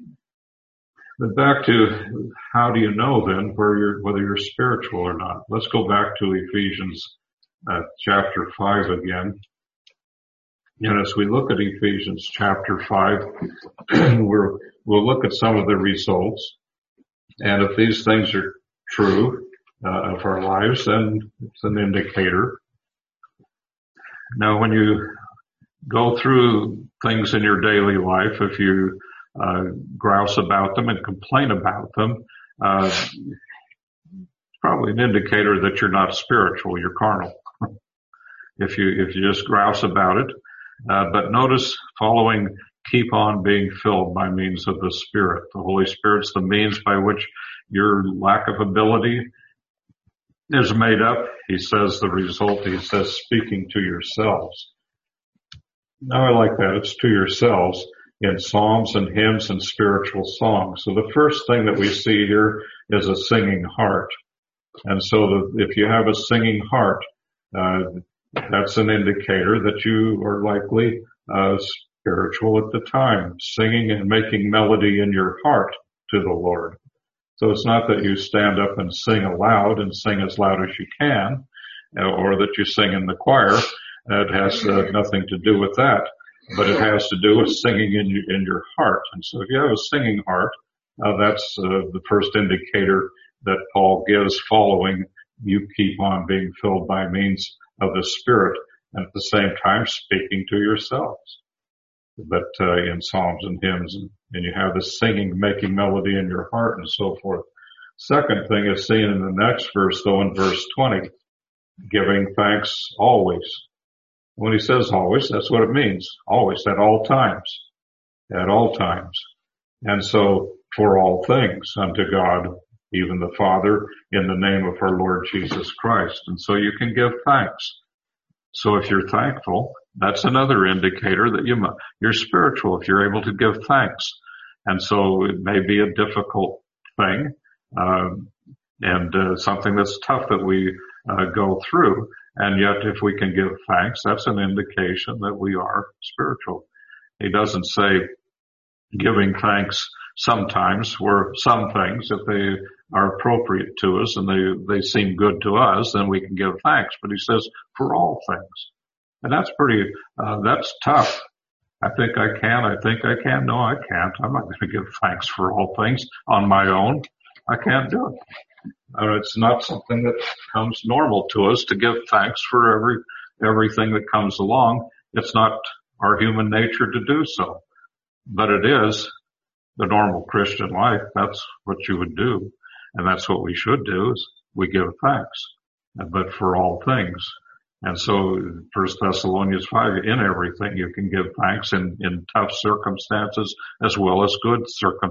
But back to how do you know then where you're, whether you're spiritual or not? Let's go back to Ephesians uh, chapter five again. And as we look at Ephesians chapter five, we're, we'll look at some of the results. And if these things are true uh, of our lives, then it's an indicator. Now, when you go through things in your daily life, if you uh, grouse about them and complain about them, uh, it's probably an indicator that you're not spiritual, you're carnal. If you, if you just grouse about it. Uh, but notice following, keep on being filled by means of the Spirit. The Holy Spirit's the means by which your lack of ability is made up. He says the result, he says speaking to yourselves. Now I like that. It's to yourselves in psalms and hymns and spiritual songs. So the first thing that we see here is a singing heart. And so the, if you have a singing heart, uh, that's an indicator that you are likely uh, spiritual at the time, singing and making melody in your heart to the Lord. So it's not that you stand up and sing aloud and sing as loud as you can, or that you sing in the choir. It has uh, nothing to do with that, but it has to do with singing in your, in your heart. And so if you have a singing heart, uh, that's uh, the first indicator that Paul gives following you keep on being filled by means of the Spirit, and at the same time speaking to yourselves. But uh, in psalms and hymns, and, and you have the singing, making melody in your heart, and so forth. Second thing is seen in the next verse, though, in verse twenty, giving thanks always. When he says always, that's what it means. Always, at all times, at all times. And so, for all things unto God, even the Father, in the name of our Lord Jesus Christ. And so you can give thanks. So if you're thankful, that's another indicator that you, you're spiritual if you're able to give thanks. And so it may be a difficult thing, um, and uh, something that's tough that we uh, go through. And yet if we can give thanks, that's an indication that we are spiritual. He doesn't say giving thanks sometimes for some things. If they are appropriate to us and they, they seem good to us, then we can give thanks. But he says for all things. And that's pretty, uh, that's tough. I think I can. I think I can. No, I can't. I'm not going to give thanks for all things on my own. I can't do it. Uh, it's not something that comes normal to us to give thanks for every, everything that comes along. It's not our human nature to do so. But it is the normal Christian life. That's what you would do. And that's what we should do is we give thanks, but for all things. And so First Thessalonians five, in everything you can give thanks in, in tough circumstances as well as good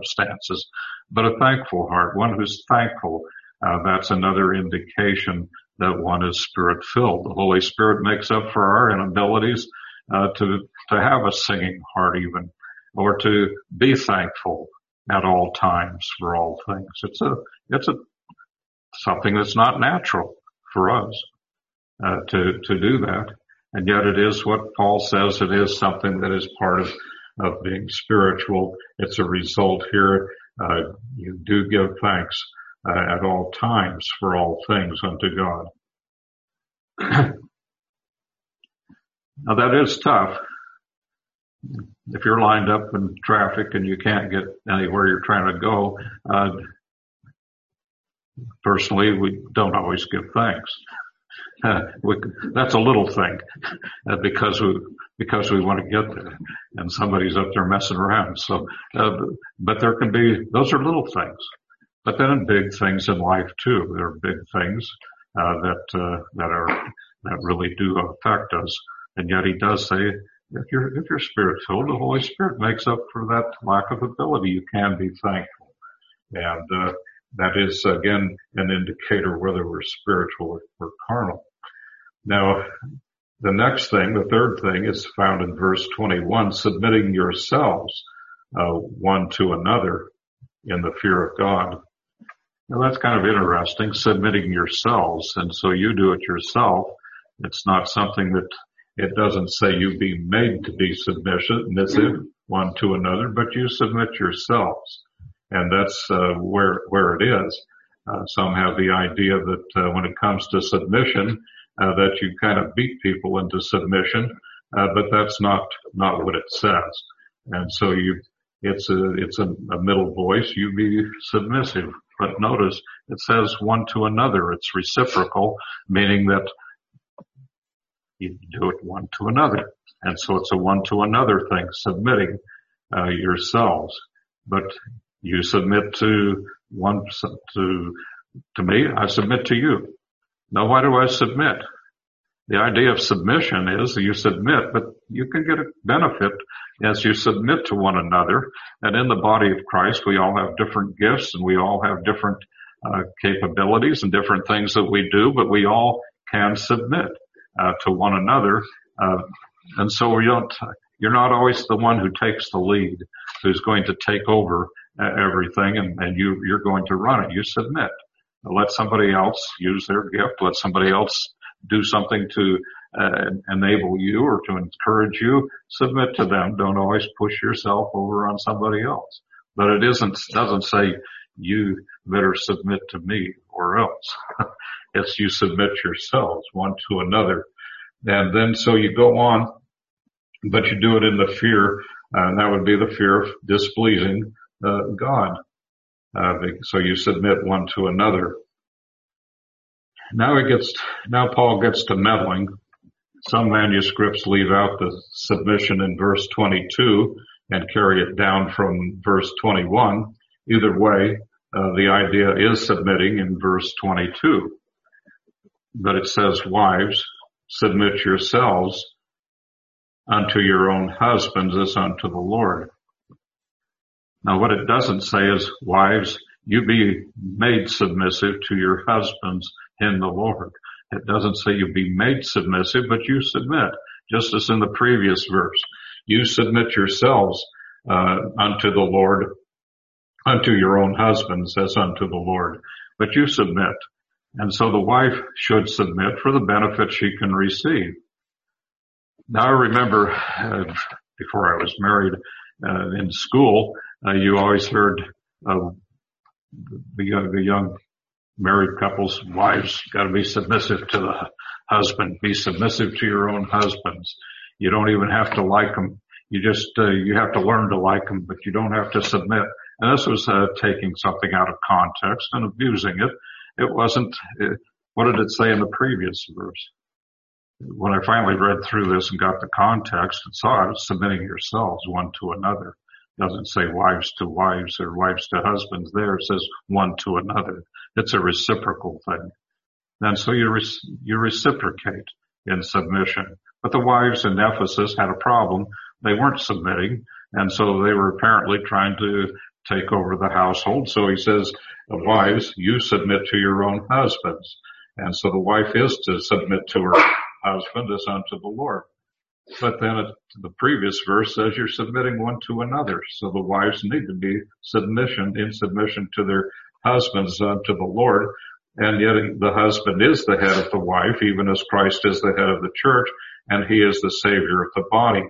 circumstances. But a thankful heart, one who's thankful, uh, that's another indication that one is Spirit-filled. The Holy Spirit makes up for our inabilities uh, to to have a singing heart even, or to be thankful at all times for all things. It's a it's a something that's not natural for us uh, to to do that, and yet it is what Paul says. It is something that is part of of being spiritual. It's a result here. Uh, you do give thanks uh, at all times for all things unto God. Now that is tough. If you're lined up in traffic and you can't get anywhere you're trying to go, uh, personally, we don't always give thanks. Uh, we, that's a little thing, uh, because we because we want to get there, and somebody's up there messing around. So, uh, but there can be those are little things, but then big things in life too. There are big things uh, that uh, that are that really do affect us, and yet He does say, if you're if you're Spirit filled, the Holy Spirit makes up for that lack of ability. You can be thankful, and uh, that is again an indicator whether we're spiritual or carnal. Now, the next thing, the third thing, is found in verse twenty-one, submitting yourselves uh, one to another in the fear of God. Now, that's kind of interesting, submitting yourselves, and so you do it yourself. It's not something that, it doesn't say you be made to be submissive one to another, but you submit yourselves, and that's uh, where where it is. Uh, some have the idea that uh, when it comes to submission, Uh, that you kind of beat people into submission, uh, but that's not not what it says. And so you, it's a it's a, a middle voice. You be submissive, but notice it says one to another. It's reciprocal, meaning that you do it one to another, and so it's a one to another thing. Submitting uh, yourselves, but you submit to one to to me. I submit to you. Now, why do I submit? The idea of submission is that you submit, but you can get a benefit as you submit to one another. And in the body of Christ, we all have different gifts and we all have different uh, capabilities and different things that we do, but we all can submit uh, to one another. Uh, and so we don't, you're not always the one who takes the lead, who's going to take over uh, everything and, and you, you're going to run it. You submit. Let somebody else use their gift. Let somebody else do something to uh, enable you or to encourage you. Submit to them. Don't always push yourself over on somebody else. But it isn't, doesn't say you better submit to me or else. It's you submit yourselves one to another. And then so you go on, but you do it in the fear, uh, and that would be the fear of displeasing uh, God. Uh, so you submit one to another. Now it gets, now Paul gets to meddling. Some manuscripts leave out the submission in verse twenty-two and carry it down from verse twenty-one. Either way, uh, the idea is submitting in verse twenty-two. But it says, wives, submit yourselves unto your own husbands as unto the Lord. Now what it doesn't say is, wives, you be made submissive to your husbands in the Lord. It doesn't say you be made submissive, but you submit, just as in the previous verse. You submit yourselves uh, unto the Lord, unto your own husbands as unto the Lord, but you submit. And so the wife should submit for the benefit she can receive. Now I remember uh, before I was married uh, in school, uh, you always heard uh, the, young, the young married couples, wives, got to be submissive to the husband. Be submissive to your own husbands. You don't even have to like them. You just uh, you have to learn to like them, but you don't have to submit. And this was uh, taking something out of context and abusing it. It wasn't. It, what did it say in the previous verse? When I finally read through this and got the context and saw it, submitting yourselves one to another. It doesn't say wives to wives or wives to husbands there. It says one to another. It's a reciprocal thing. And so you, re- you reciprocate in submission. But the wives in Ephesus had a problem. They weren't submitting. And so they were apparently trying to take over the household. So he says, wives, you submit to your own husbands. And so the wife is to submit to her husband as unto the Lord. But then it, the previous verse says you're submitting one to another. So the wives need to be submission, in submission to their husbands unto the Lord. And yet the husband is the head of the wife, even as Christ is the head of the church, and he is the Savior of the body.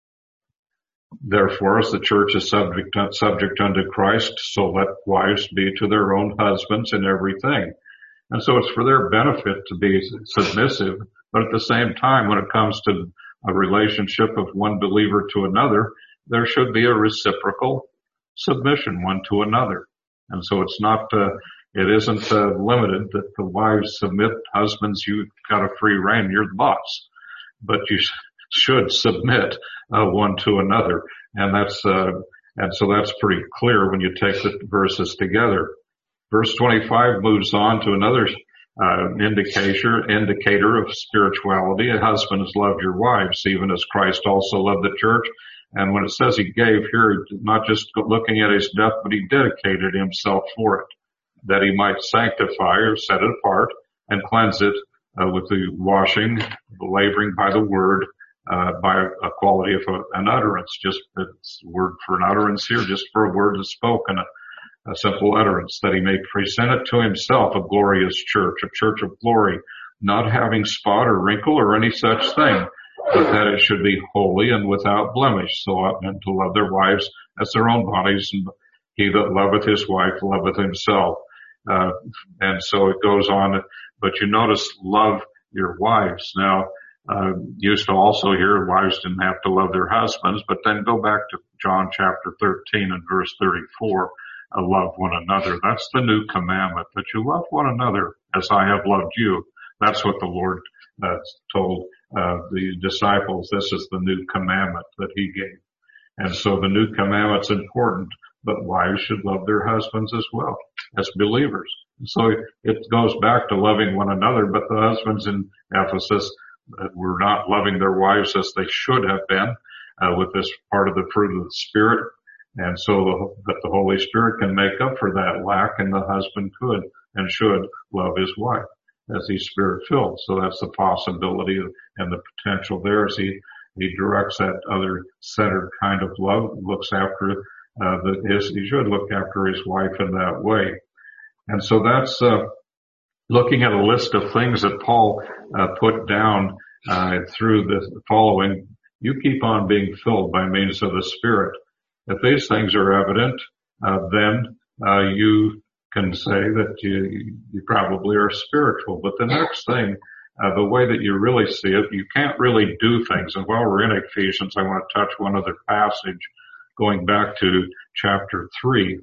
Therefore, as the church is subject, subject unto Christ, so let wives be to their own husbands in everything. And so it's for their benefit to be submissive, but at the same time, when it comes to a relationship of one believer to another, there should be a reciprocal submission one to another. And so it's not, uh, it isn't uh, limited that the wives submit. Husbands, you've got a free rein, you're the boss. But you sh- should submit uh, one to another. And that's, uh, and so that's pretty clear when you take the verses together. Verse twenty-five moves on to another uh, indicator, indicator of spirituality. Husbands, love your wives, even as Christ also loved the church. And when it says he gave here, not just looking at his death, but he dedicated himself for it, that he might sanctify or set it apart and cleanse it uh, with the washing, the laboring by the word, uh, by a quality of a, an utterance. Just a word for an utterance here, just for a word that's spoken, a, a simple utterance, that he may present it to himself a glorious church, a church of glory, not having spot or wrinkle or any such thing, but that it should be holy and without blemish. So ought men to love their wives as their own bodies, and he that loveth his wife loveth himself. Uh, and so it goes on, but you notice, love your wives. Now, uh, used to also hear wives didn't have to love their husbands, but then go back to John chapter thirteen and verse thirty-four, uh, love one another. That's the new commandment, that you love one another as I have loved you. That's what the Lord uh, told uh, the disciples. This is the new commandment that he gave. And so the new commandment's important, but wives should love their husbands as well as believers. And so it goes back to loving one another, but the husbands in Ephesus uh, were not loving their wives as they should have been uh, with this part of the fruit of the Spirit. And so the, that the Holy Spirit can make up for that lack, and the husband could and should love his wife as he's Spirit filled. So that's the possibility and the potential there as he, he directs that other centered kind of love, looks after Uh, that his, he should look after his wife in that way. And so that's, uh, looking at a list of things that Paul, uh, put down, uh, through the following. You keep on being filled by means of the Spirit. If these things are evident, uh, then, uh, you can say that you, you probably are spiritual. But the next thing, uh, the way that you really see it, you can't really do things. And while we're in Ephesians, I want to touch one other passage, going back to chapter three.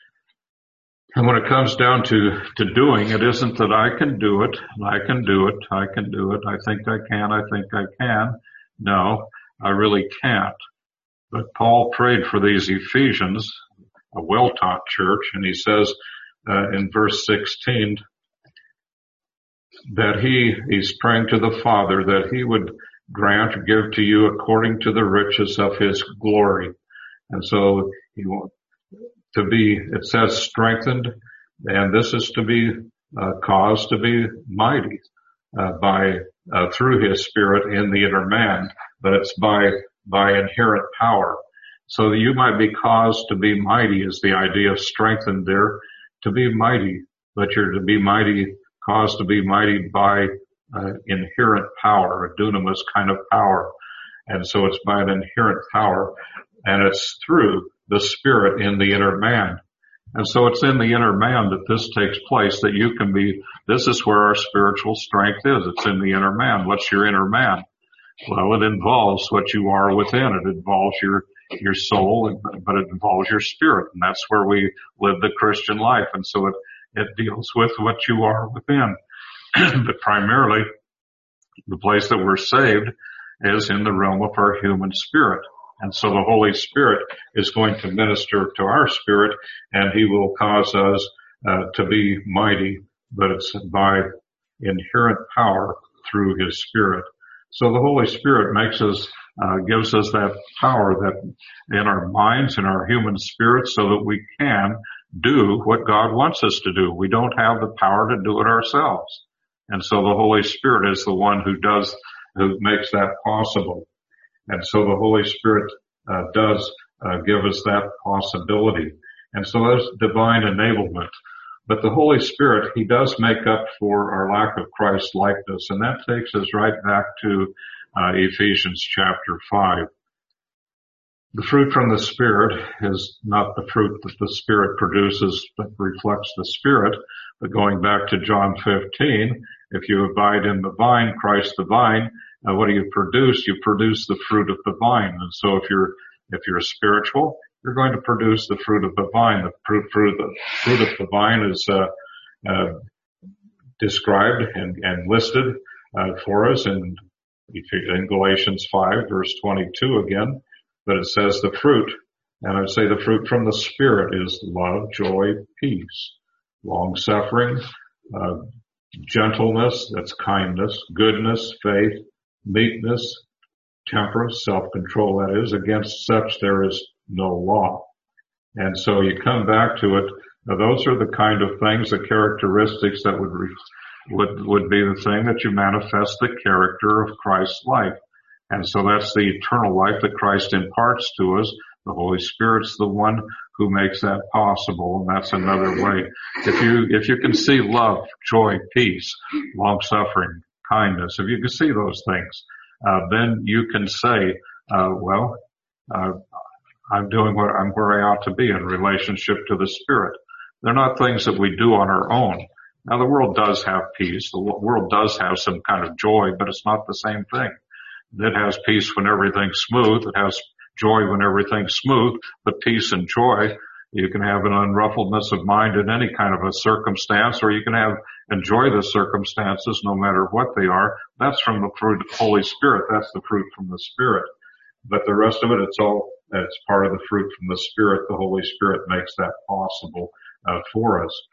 And when it comes down to, to doing, it isn't that I can do it, I can do it, I can do it, I think I can, I think I can. No, I really can't. But Paul prayed for these Ephesians, a well-taught church, and he says uh, in verse sixteen that he, he's praying to the Father that he would grant or give to you according to the riches of his glory. And so he wants to be, it says strengthened, and this is to be uh, caused to be mighty uh, by uh, through his Spirit in the inner man, but it's by by inherent power. So that you might be caused to be mighty is the idea of strengthened there, to be mighty, but you're to be mighty, caused to be mighty by uh, inherent power, a dunamis kind of power. And so it's by an inherent power. And it's through the Spirit in the inner man. And so it's in the inner man that this takes place, that you can be, this is where our spiritual strength is. It's in the inner man. What's your inner man? Well, it involves what you are within. It involves your, your soul, but it involves your spirit. And that's where we live the Christian life. And so it, it deals with what you are within. But primarily, the place that we're saved is in the realm of our human spirit. And so the Holy Spirit is going to minister to our spirit, and he will cause us uh, to be mighty, but it's by inherent power through his Spirit. So the Holy Spirit makes us, uh, gives us that power that in our minds, in our human spirit, so that we can do what God wants us to do. We don't have the power to do it ourselves. And so the Holy Spirit is the one who does, who makes that possible. And so the Holy Spirit uh, does uh, give us that possibility. And so that's divine enablement. But the Holy Spirit, He does make up for our lack of Christ likeness. And that takes us right back to uh, Ephesians chapter five. The fruit from the Spirit is not the fruit that the Spirit produces but reflects the Spirit. But going back to John fifteen, if you abide in the vine, Christ the vine, uh, what do you produce? You produce the fruit of the vine. And so if you're, if you're spiritual, you're going to produce the fruit of the vine. The fruit, fruit, the fruit of the vine is uh, uh, described and, and listed uh, for us in, in Galatians five, verse twenty-two again. But it says the fruit, and I'd say the fruit from the Spirit is love, joy, peace, long-suffering, uh, gentleness, that's kindness, goodness, faith, meekness, temperance, self-control, that is. Against such there is no law. And so you come back to it. Now those are the kind of things, the characteristics that would re- would would be the thing that you manifest the character of Christ's life. And so that's the eternal life that Christ imparts to us. The Holy Spirit's the one who makes that possible, and that's another way. If you if you can see love, joy, peace, long-suffering, kindness, if you can see those things, uh, then you can say, uh, well, uh, I'm doing what I'm where I ought to be in relationship to the Spirit. They're not things that we do on our own. Now the world does have peace. The world does have some kind of joy, but it's not the same thing. It has peace when everything's smooth. It has joy when everything's smooth, but peace and joy, you can have an unruffledness of mind in any kind of a circumstance, or you can have, enjoy the circumstances no matter what they are. That's from the fruit of the Holy Spirit. That's the fruit from the Spirit. But the rest of it, it's all, it's part of the fruit from the Spirit. The Holy Spirit makes that possible uh, for us.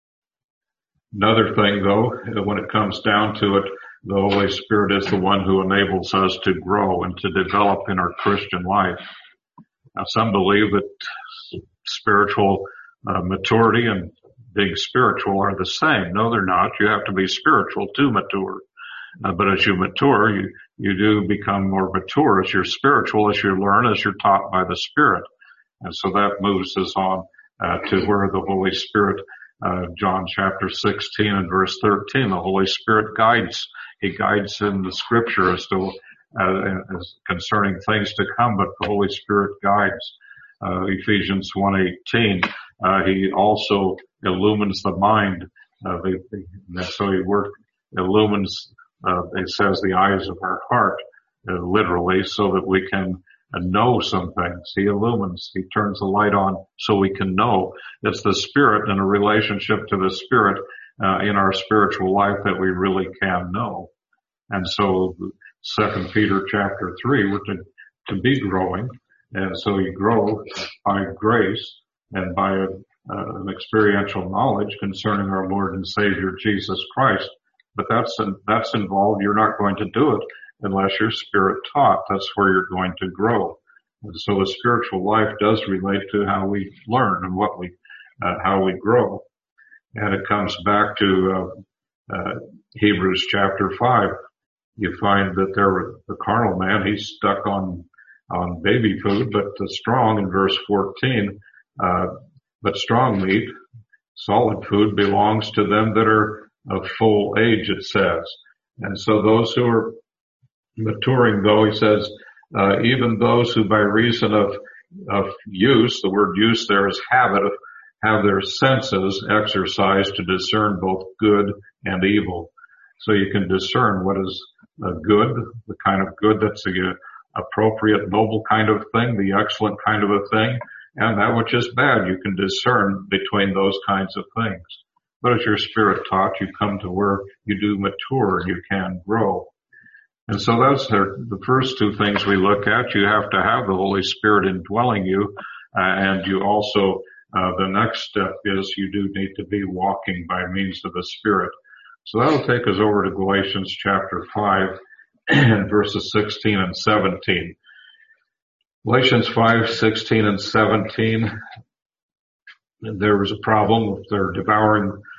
Another thing though, when it comes down to it, the Holy Spirit is the one who enables us to grow and to develop in our Christian life. Now, some believe that spiritual uh, maturity and being spiritual are the same. No, they're not. You have to be spiritual to mature. Uh, but as you mature, you, you do become more mature as you're spiritual, as you learn, as you're taught by the Spirit. And so that moves us on uh, to where the Holy Spirit, uh, John chapter sixteen and verse thirteen, the Holy Spirit guides. He guides in the Scripture as to uh, as concerning things to come, but the Holy Spirit guides. Uh, Ephesians one eighteen, uh, He also illumines the mind. Uh, the, the, so He work illumines. Uh, it says the eyes of our heart, uh, literally, so that we can uh, know some things. He illumines. He turns the light on so we can know. It's the Spirit and a relationship to the Spirit uh, in our spiritual life that we really can know. And so, Second Peter chapter three, we're to, to be growing, and so you grow by grace and by a, uh, an experiential knowledge concerning our Lord and Savior Jesus Christ. But that's, that's involved. You're not going to do it unless you're Spirit taught. That's where you're going to grow. And so the spiritual life does relate to how we learn and what we, uh, how we grow. And it comes back to, uh, uh, Hebrews chapter five. You find that there, the carnal man, he's stuck on, on baby food, but the strong in verse fourteen, uh, but strong meat, solid food belongs to them that are of full age, it says. And so those who are maturing, though, he says, uh, even those who by reason of, of use, the word use there is habit, have their senses exercised to discern both good and evil. So you can discern what is uh, good, the kind of good that's the uh, appropriate, noble kind of thing, the excellent kind of a thing, and that which is bad. You can discern between those kinds of things. But as you're Spirit taught, you come to where you do mature and you can grow. And so that's the, the first two things we look at. You have to have the Holy Spirit indwelling you, uh, and you also, uh, the next step is you do need to be walking by means of the Spirit. So that'll take us over to Galatians chapter five and verses sixteen and seventeen. Galatians five, sixteen and seventeen. There was a problem with their devouring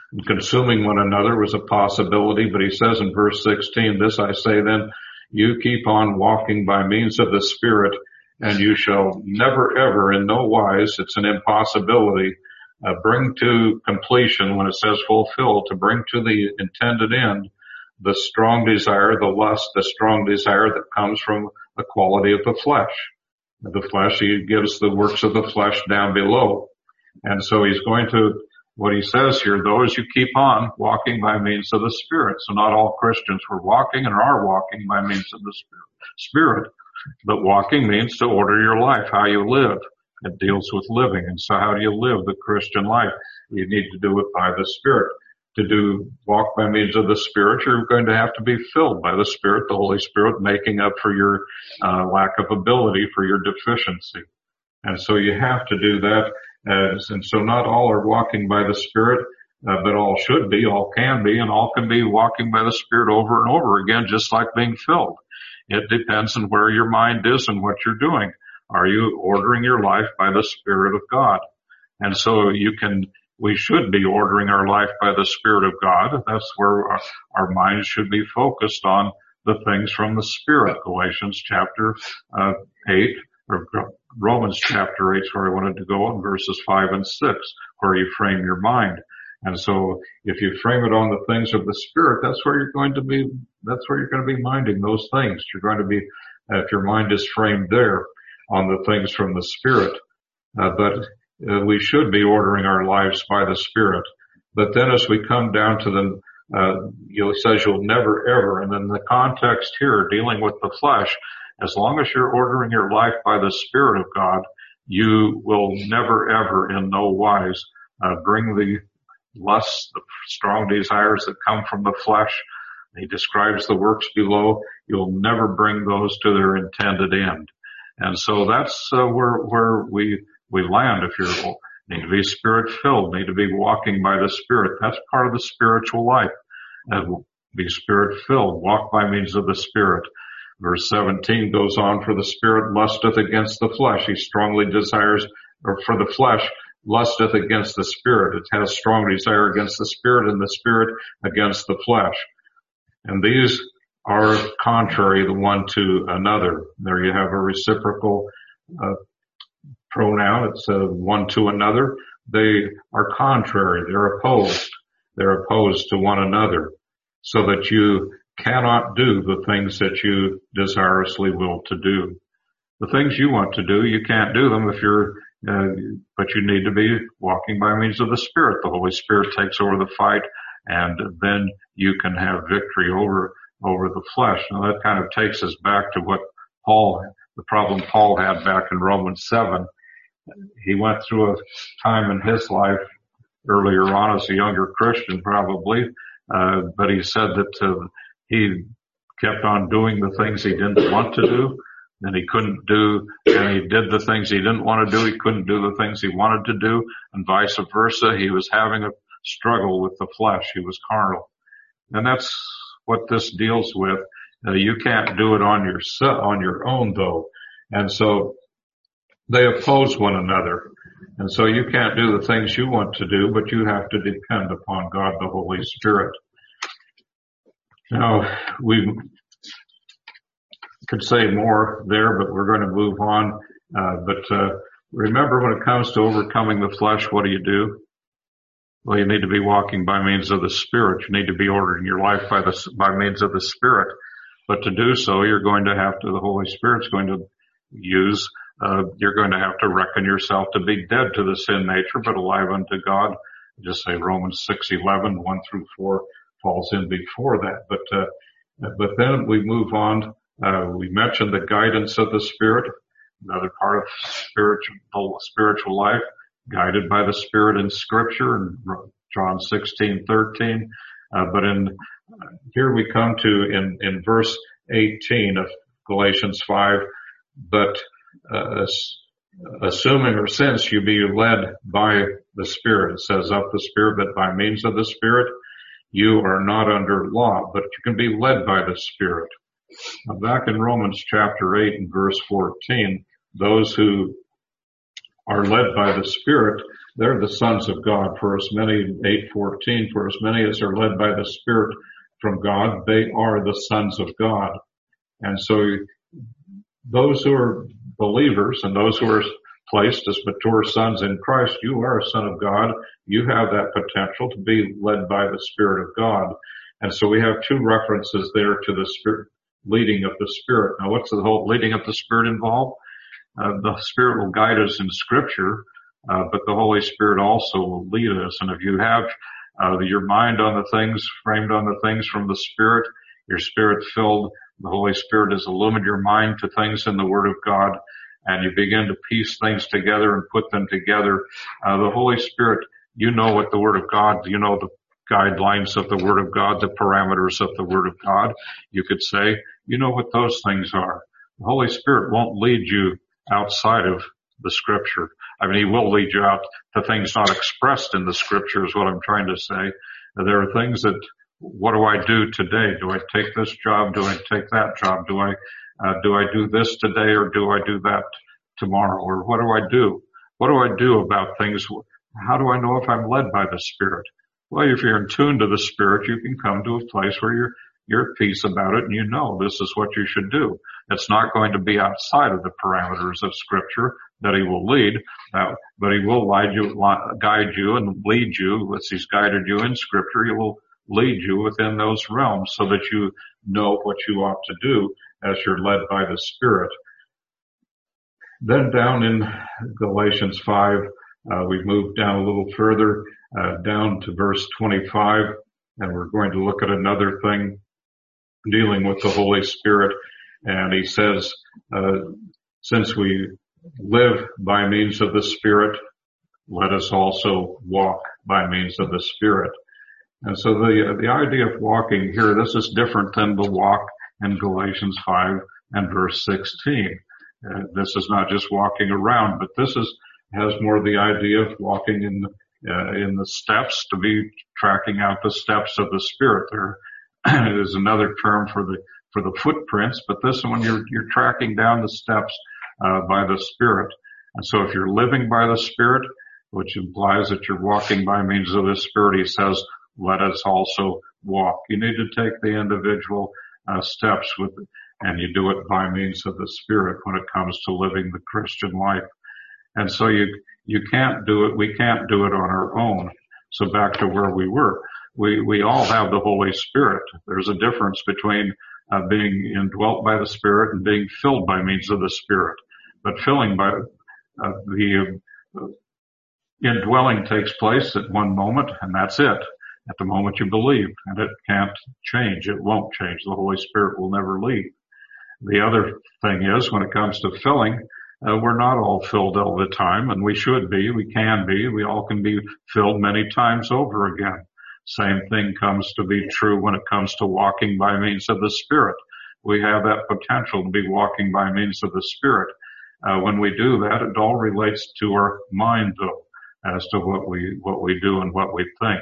And consuming one another was a possibility, but he says in verse sixteen, this I say then, you keep on walking by means of the Spirit, and you shall never ever in no wise, it's an impossibility, uh, bring to completion, when it says fulfill, to bring to the intended end, the strong desire, the lust, the strong desire that comes from the quality of the flesh. The flesh, he gives the works of the flesh down below. And so he's going to, what he says here, those you keep on walking by means of the Spirit. So not all Christians were walking and are walking by means of the Spirit. But walking means to order your life, how you live. It deals with living. And so how do you live the Christian life? You need to do it by the Spirit. To do walk by means of the Spirit, you're going to have to be filled by the Spirit, the Holy Spirit, making up for your uh, lack of ability, for your deficiency. And so you have to do that. As, and so not all are walking by the Spirit, uh, but all should be, all can be, and all can be walking by the Spirit over and over again, just like being filled. It depends on where your mind is and what you're doing. Are you ordering your life by the Spirit of God? And so you can, we should be ordering our life by the Spirit of God. That's where our, our minds should be focused on the things from the Spirit. Galatians chapter uh, eight, or Romans chapter eight is where I wanted to go, in verses five and six, where you frame your mind. And so if you frame it on the things of the Spirit, that's where you're going to be, that's where you're going to be minding those things. You're going to be, if your mind is framed there on the things from the Spirit. Uh, but uh, we should be ordering our lives by the Spirit. But then as we come down to the, uh, it says you'll never ever, and in the context here, dealing with the flesh, as long as you're ordering your life by the Spirit of God, you will never ever in no wise, uh, bring the lusts, the strong desires that come from the flesh. He describes the works below. You'll never bring those to their intended end. And so that's uh, where, where we, we land. If you need to be Spirit filled, need to be walking by the Spirit. That's part of the spiritual life. And be Spirit filled, walk by means of the Spirit. Verse seventeen goes on, for the Spirit lusteth against the flesh. He strongly desires, or for the flesh lusteth against the Spirit. It has strong desire against the Spirit, and the Spirit against the flesh. And these are contrary the one to another. There you have a reciprocal uh, pronoun. It's uh, one to another. They are contrary. They're opposed. They're opposed to one another, so that you cannot do the things that you desirously will to do. The things you want to do, you can't do them if you're, uh, but you need to be walking by means of the Spirit. The Holy Spirit takes over the fight, and then you can have victory over, over the flesh. Now that kind of takes us back to what Paul, the problem Paul had back in Romans seven. He went through a time in his life earlier on as a younger Christian probably, uh, but he said that, uh, he kept on doing the things he didn't want to do, and he couldn't do, and he did the things he didn't want to do. He couldn't do the things he wanted to do, and vice versa. He was having a struggle with the flesh. He was carnal. And that's what this deals with. Uh, you can't do it on your, on your own though. And so they oppose one another. And so you can't do the things you want to do, but you have to depend upon God, the Holy Spirit. Now, we could say more there, but we're going to move on. Uh, but uh, remember, when it comes to overcoming the flesh, what do you do? Well, you need to be walking by means of the Spirit. You need to be ordering your life by the by means of the Spirit. But to do so, you're going to have to, the Holy Spirit's going to use, uh, you're going to have to reckon yourself to be dead to the sin nature, but alive unto God. Just say Romans six eleven, one through four. Falls in before that, but uh, but then we move on. Uh, we mentioned the guidance of the Spirit, another part of spiritual spiritual life, guided by the Spirit in Scripture, in John sixteen thirteen. Uh, but in uh, here we come to in in verse eighteen of Galatians five. But uh, assuming or since you be led by the Spirit, it says of the Spirit, but by means of the Spirit. You are not under law, but you can be led by the Spirit. Now back in Romans chapter eight and verse fourteen, those who are led by the Spirit, they're the sons of God. For as many, eight fourteen, for as many as are led by the Spirit from God, they are the sons of God. And so those who are believers and those who are placed as mature sons in Christ, you are a son of God. You have that potential to be led by the Spirit of God. And so we have two references there to the Spirit, leading of the Spirit. Now, what's the whole leading of the Spirit involve? Uh, the Spirit will guide us in Scripture, uh, but the Holy Spirit also will lead us. And if you have uh, your mind on the things, framed on the things from the Spirit, your Spirit filled, the Holy Spirit has illuminated your mind to things in the Word of God, and you begin to piece things together and put them together. Uh, the Holy Spirit, you know what the Word of God, you know the guidelines of the Word of God, the parameters of the Word of God. You could say, you know what those things are. The Holy Spirit won't lead you outside of the Scripture. I mean, He will lead you out to things not expressed in the Scripture is what I'm trying to say. There are things that, what do I do today? Do I take this job? Do I take that job? Do I, uh, do I do this today or do I do that tomorrow? Or what do I do? What do I do about things? How do I know if I'm led by the Spirit? Well, if you're in tune to the Spirit, you can come to a place where you're, you're at peace about it and you know this is what you should do. It's not going to be outside of the parameters of Scripture that He will lead, uh, but He will guide you, guide you and lead you. As He's guided you in Scripture, He will lead you within those realms so that you know what you ought to do as you're led by the Spirit. Then down in Galatians five, uh, we move down a little further, uh, down to verse twenty-five, and we're going to look at another thing dealing with the Holy Spirit. And he says, uh, since we live by means of the Spirit, let us also walk by means of the Spirit. And so the, the idea of walking here, this is different than the walk in Galatians five and verse sixteen. Uh, this is not just walking around, but this is, has more the idea of walking in, uh, in the steps, to be tracking out the steps of the Spirit. There is another term for the, for the footprints, but this one you're, you're tracking down the steps, uh, by the Spirit. And so if you're living by the Spirit, which implies that you're walking by means of the Spirit, he says, let us also walk. You need to take the individual uh, steps with, and you do it by means of the Spirit when it comes to living the Christian life. And so you you can't do it. We can't do it on our own. So back to where we were, we we all have the Holy Spirit. There's a difference between uh, being indwelt by the Spirit and being filled by means of the Spirit. But filling by uh, the uh, indwelling takes place at one moment, and that's it. At the moment you believe, and it can't change. It won't change. The Holy Spirit will never leave. The other thing is, when it comes to filling, uh, we're not all filled all the time, and we should be. We can be. We all can be filled many times over again. Same thing comes to be true when it comes to walking by means of the Spirit. We have that potential to be walking by means of the Spirit. Uh, when we do that, it all relates to our mind, though, as to what we, what we do and what we think.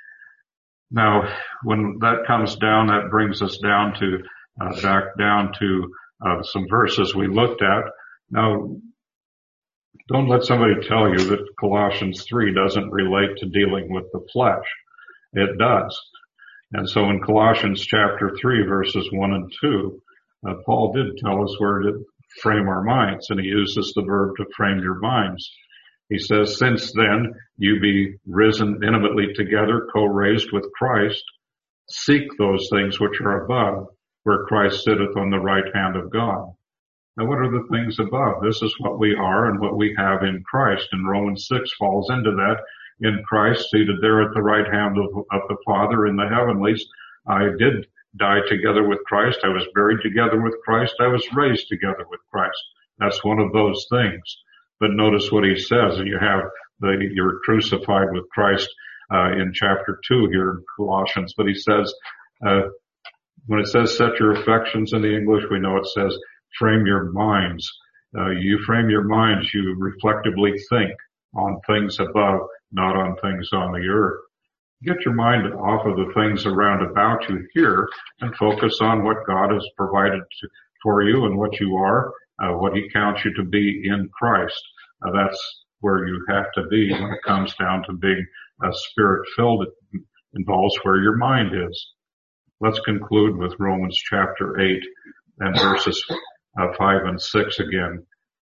Now, when that comes down, that brings us down to, uh, back down to, uh, some verses we looked at. Now, don't let somebody tell you that Colossians three doesn't relate to dealing with the flesh. It does. And so in Colossians chapter three, verses one and two, uh, Paul did tell us where to frame our minds, and he uses the verb to frame your minds. He says, since then you be risen intimately together, co-raised with Christ, seek those things which are above, where Christ sitteth on the right hand of God. Now what are the things above? This is what we are and what we have in Christ. And Romans six falls into that. In Christ, seated there at the right hand of, of the Father in the heavenlies. I did die together with Christ. I was buried together with Christ. I was raised together with Christ. That's one of those things. But notice what he says, and you have the, you're crucified with Christ, uh, in chapter two here in Colossians. But he says, uh, when it says set your affections in the English, we know it says frame your minds. Uh, you frame your minds, you reflectively think on things above, not on things on the earth. Get your mind off of the things around about you here and focus on what God has provided to, for you and what you are, uh, what he counts you to be in Christ. Uh, that's where you have to be when it comes down to being a spirit-filled. It involves where your mind is. Let's conclude with Romans chapter eight and verses uh, five and six again.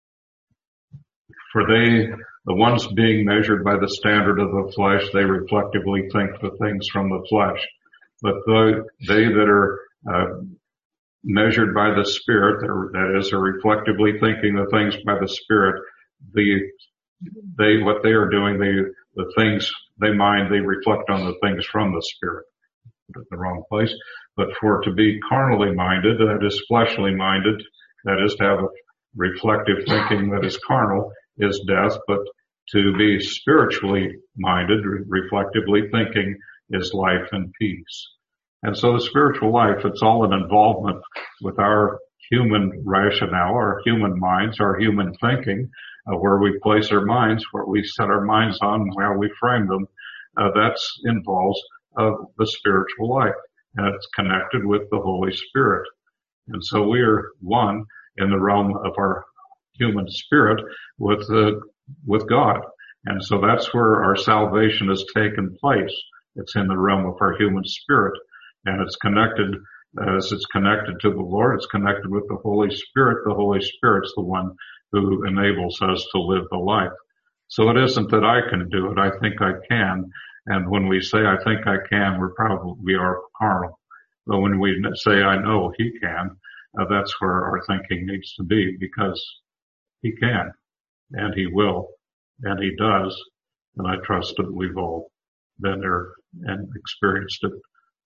For they, the ones being measured by the standard of the flesh, they reflectively think the things from the flesh. But the, they that are uh, measured by the Spirit, that is, are reflectively thinking the things by the Spirit, the they what they are doing, they the things they mind, they reflect on the things from the Spirit. Put it in the wrong place. But for to be carnally minded, that is fleshly minded, that is to have a reflective thinking that is carnal, is death. But to be spiritually minded, reflectively thinking, is life and peace. And so the spiritual life, it's all an involvement with our human rationale, our human minds, our human thinking, uh, where we place our minds, where we set our minds on, how we frame them. Uh, that's involves uh, the spiritual life, and it's connected with the Holy Spirit. And so we are one in the realm of our human spirit with uh, with God. And so that's where our salvation has taken place. It's in the realm of our human spirit. And it's connected, as it's connected to the Lord, it's connected with the Holy Spirit. The Holy Spirit's the one who enables us to live the life. So it isn't that I can do it. I think I can. And when we say I think I can, we're probably, we are carnal. But when we say I know He can, uh, that's where our thinking needs to be, because He can, and He will, and He does. And I trust that we've all been there and experienced it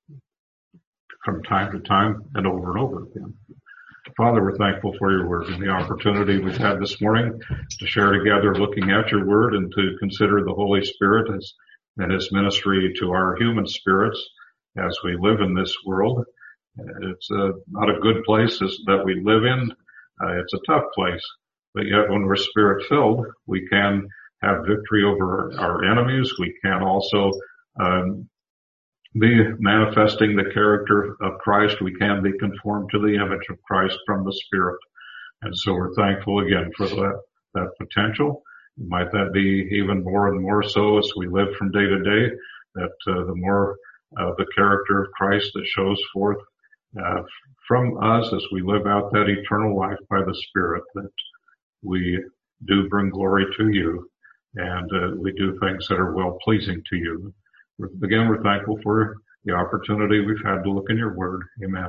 from time to time and over and over again. Father, we're thankful for your word and the opportunity we've had this morning to share together looking at your word and to consider the Holy Spirit as, and His ministry to our human spirits as we live in this world. It's a, not a good place that we live in. Uh, it's a tough place. But yet when we're spirit-filled, we can have victory over our enemies. We can also um, be manifesting the character of Christ. We can be conformed to the image of Christ from the Spirit. And so we're thankful again for that, that potential. Might that be even more and more so as we live from day to day, that uh, the more uh, the character of Christ that shows forth uh, from us as we live out that eternal life by the Spirit, that we do bring glory to you, and uh, we do things that are well pleasing to you. Again, we're thankful for the opportunity we've had to look in your word. Amen.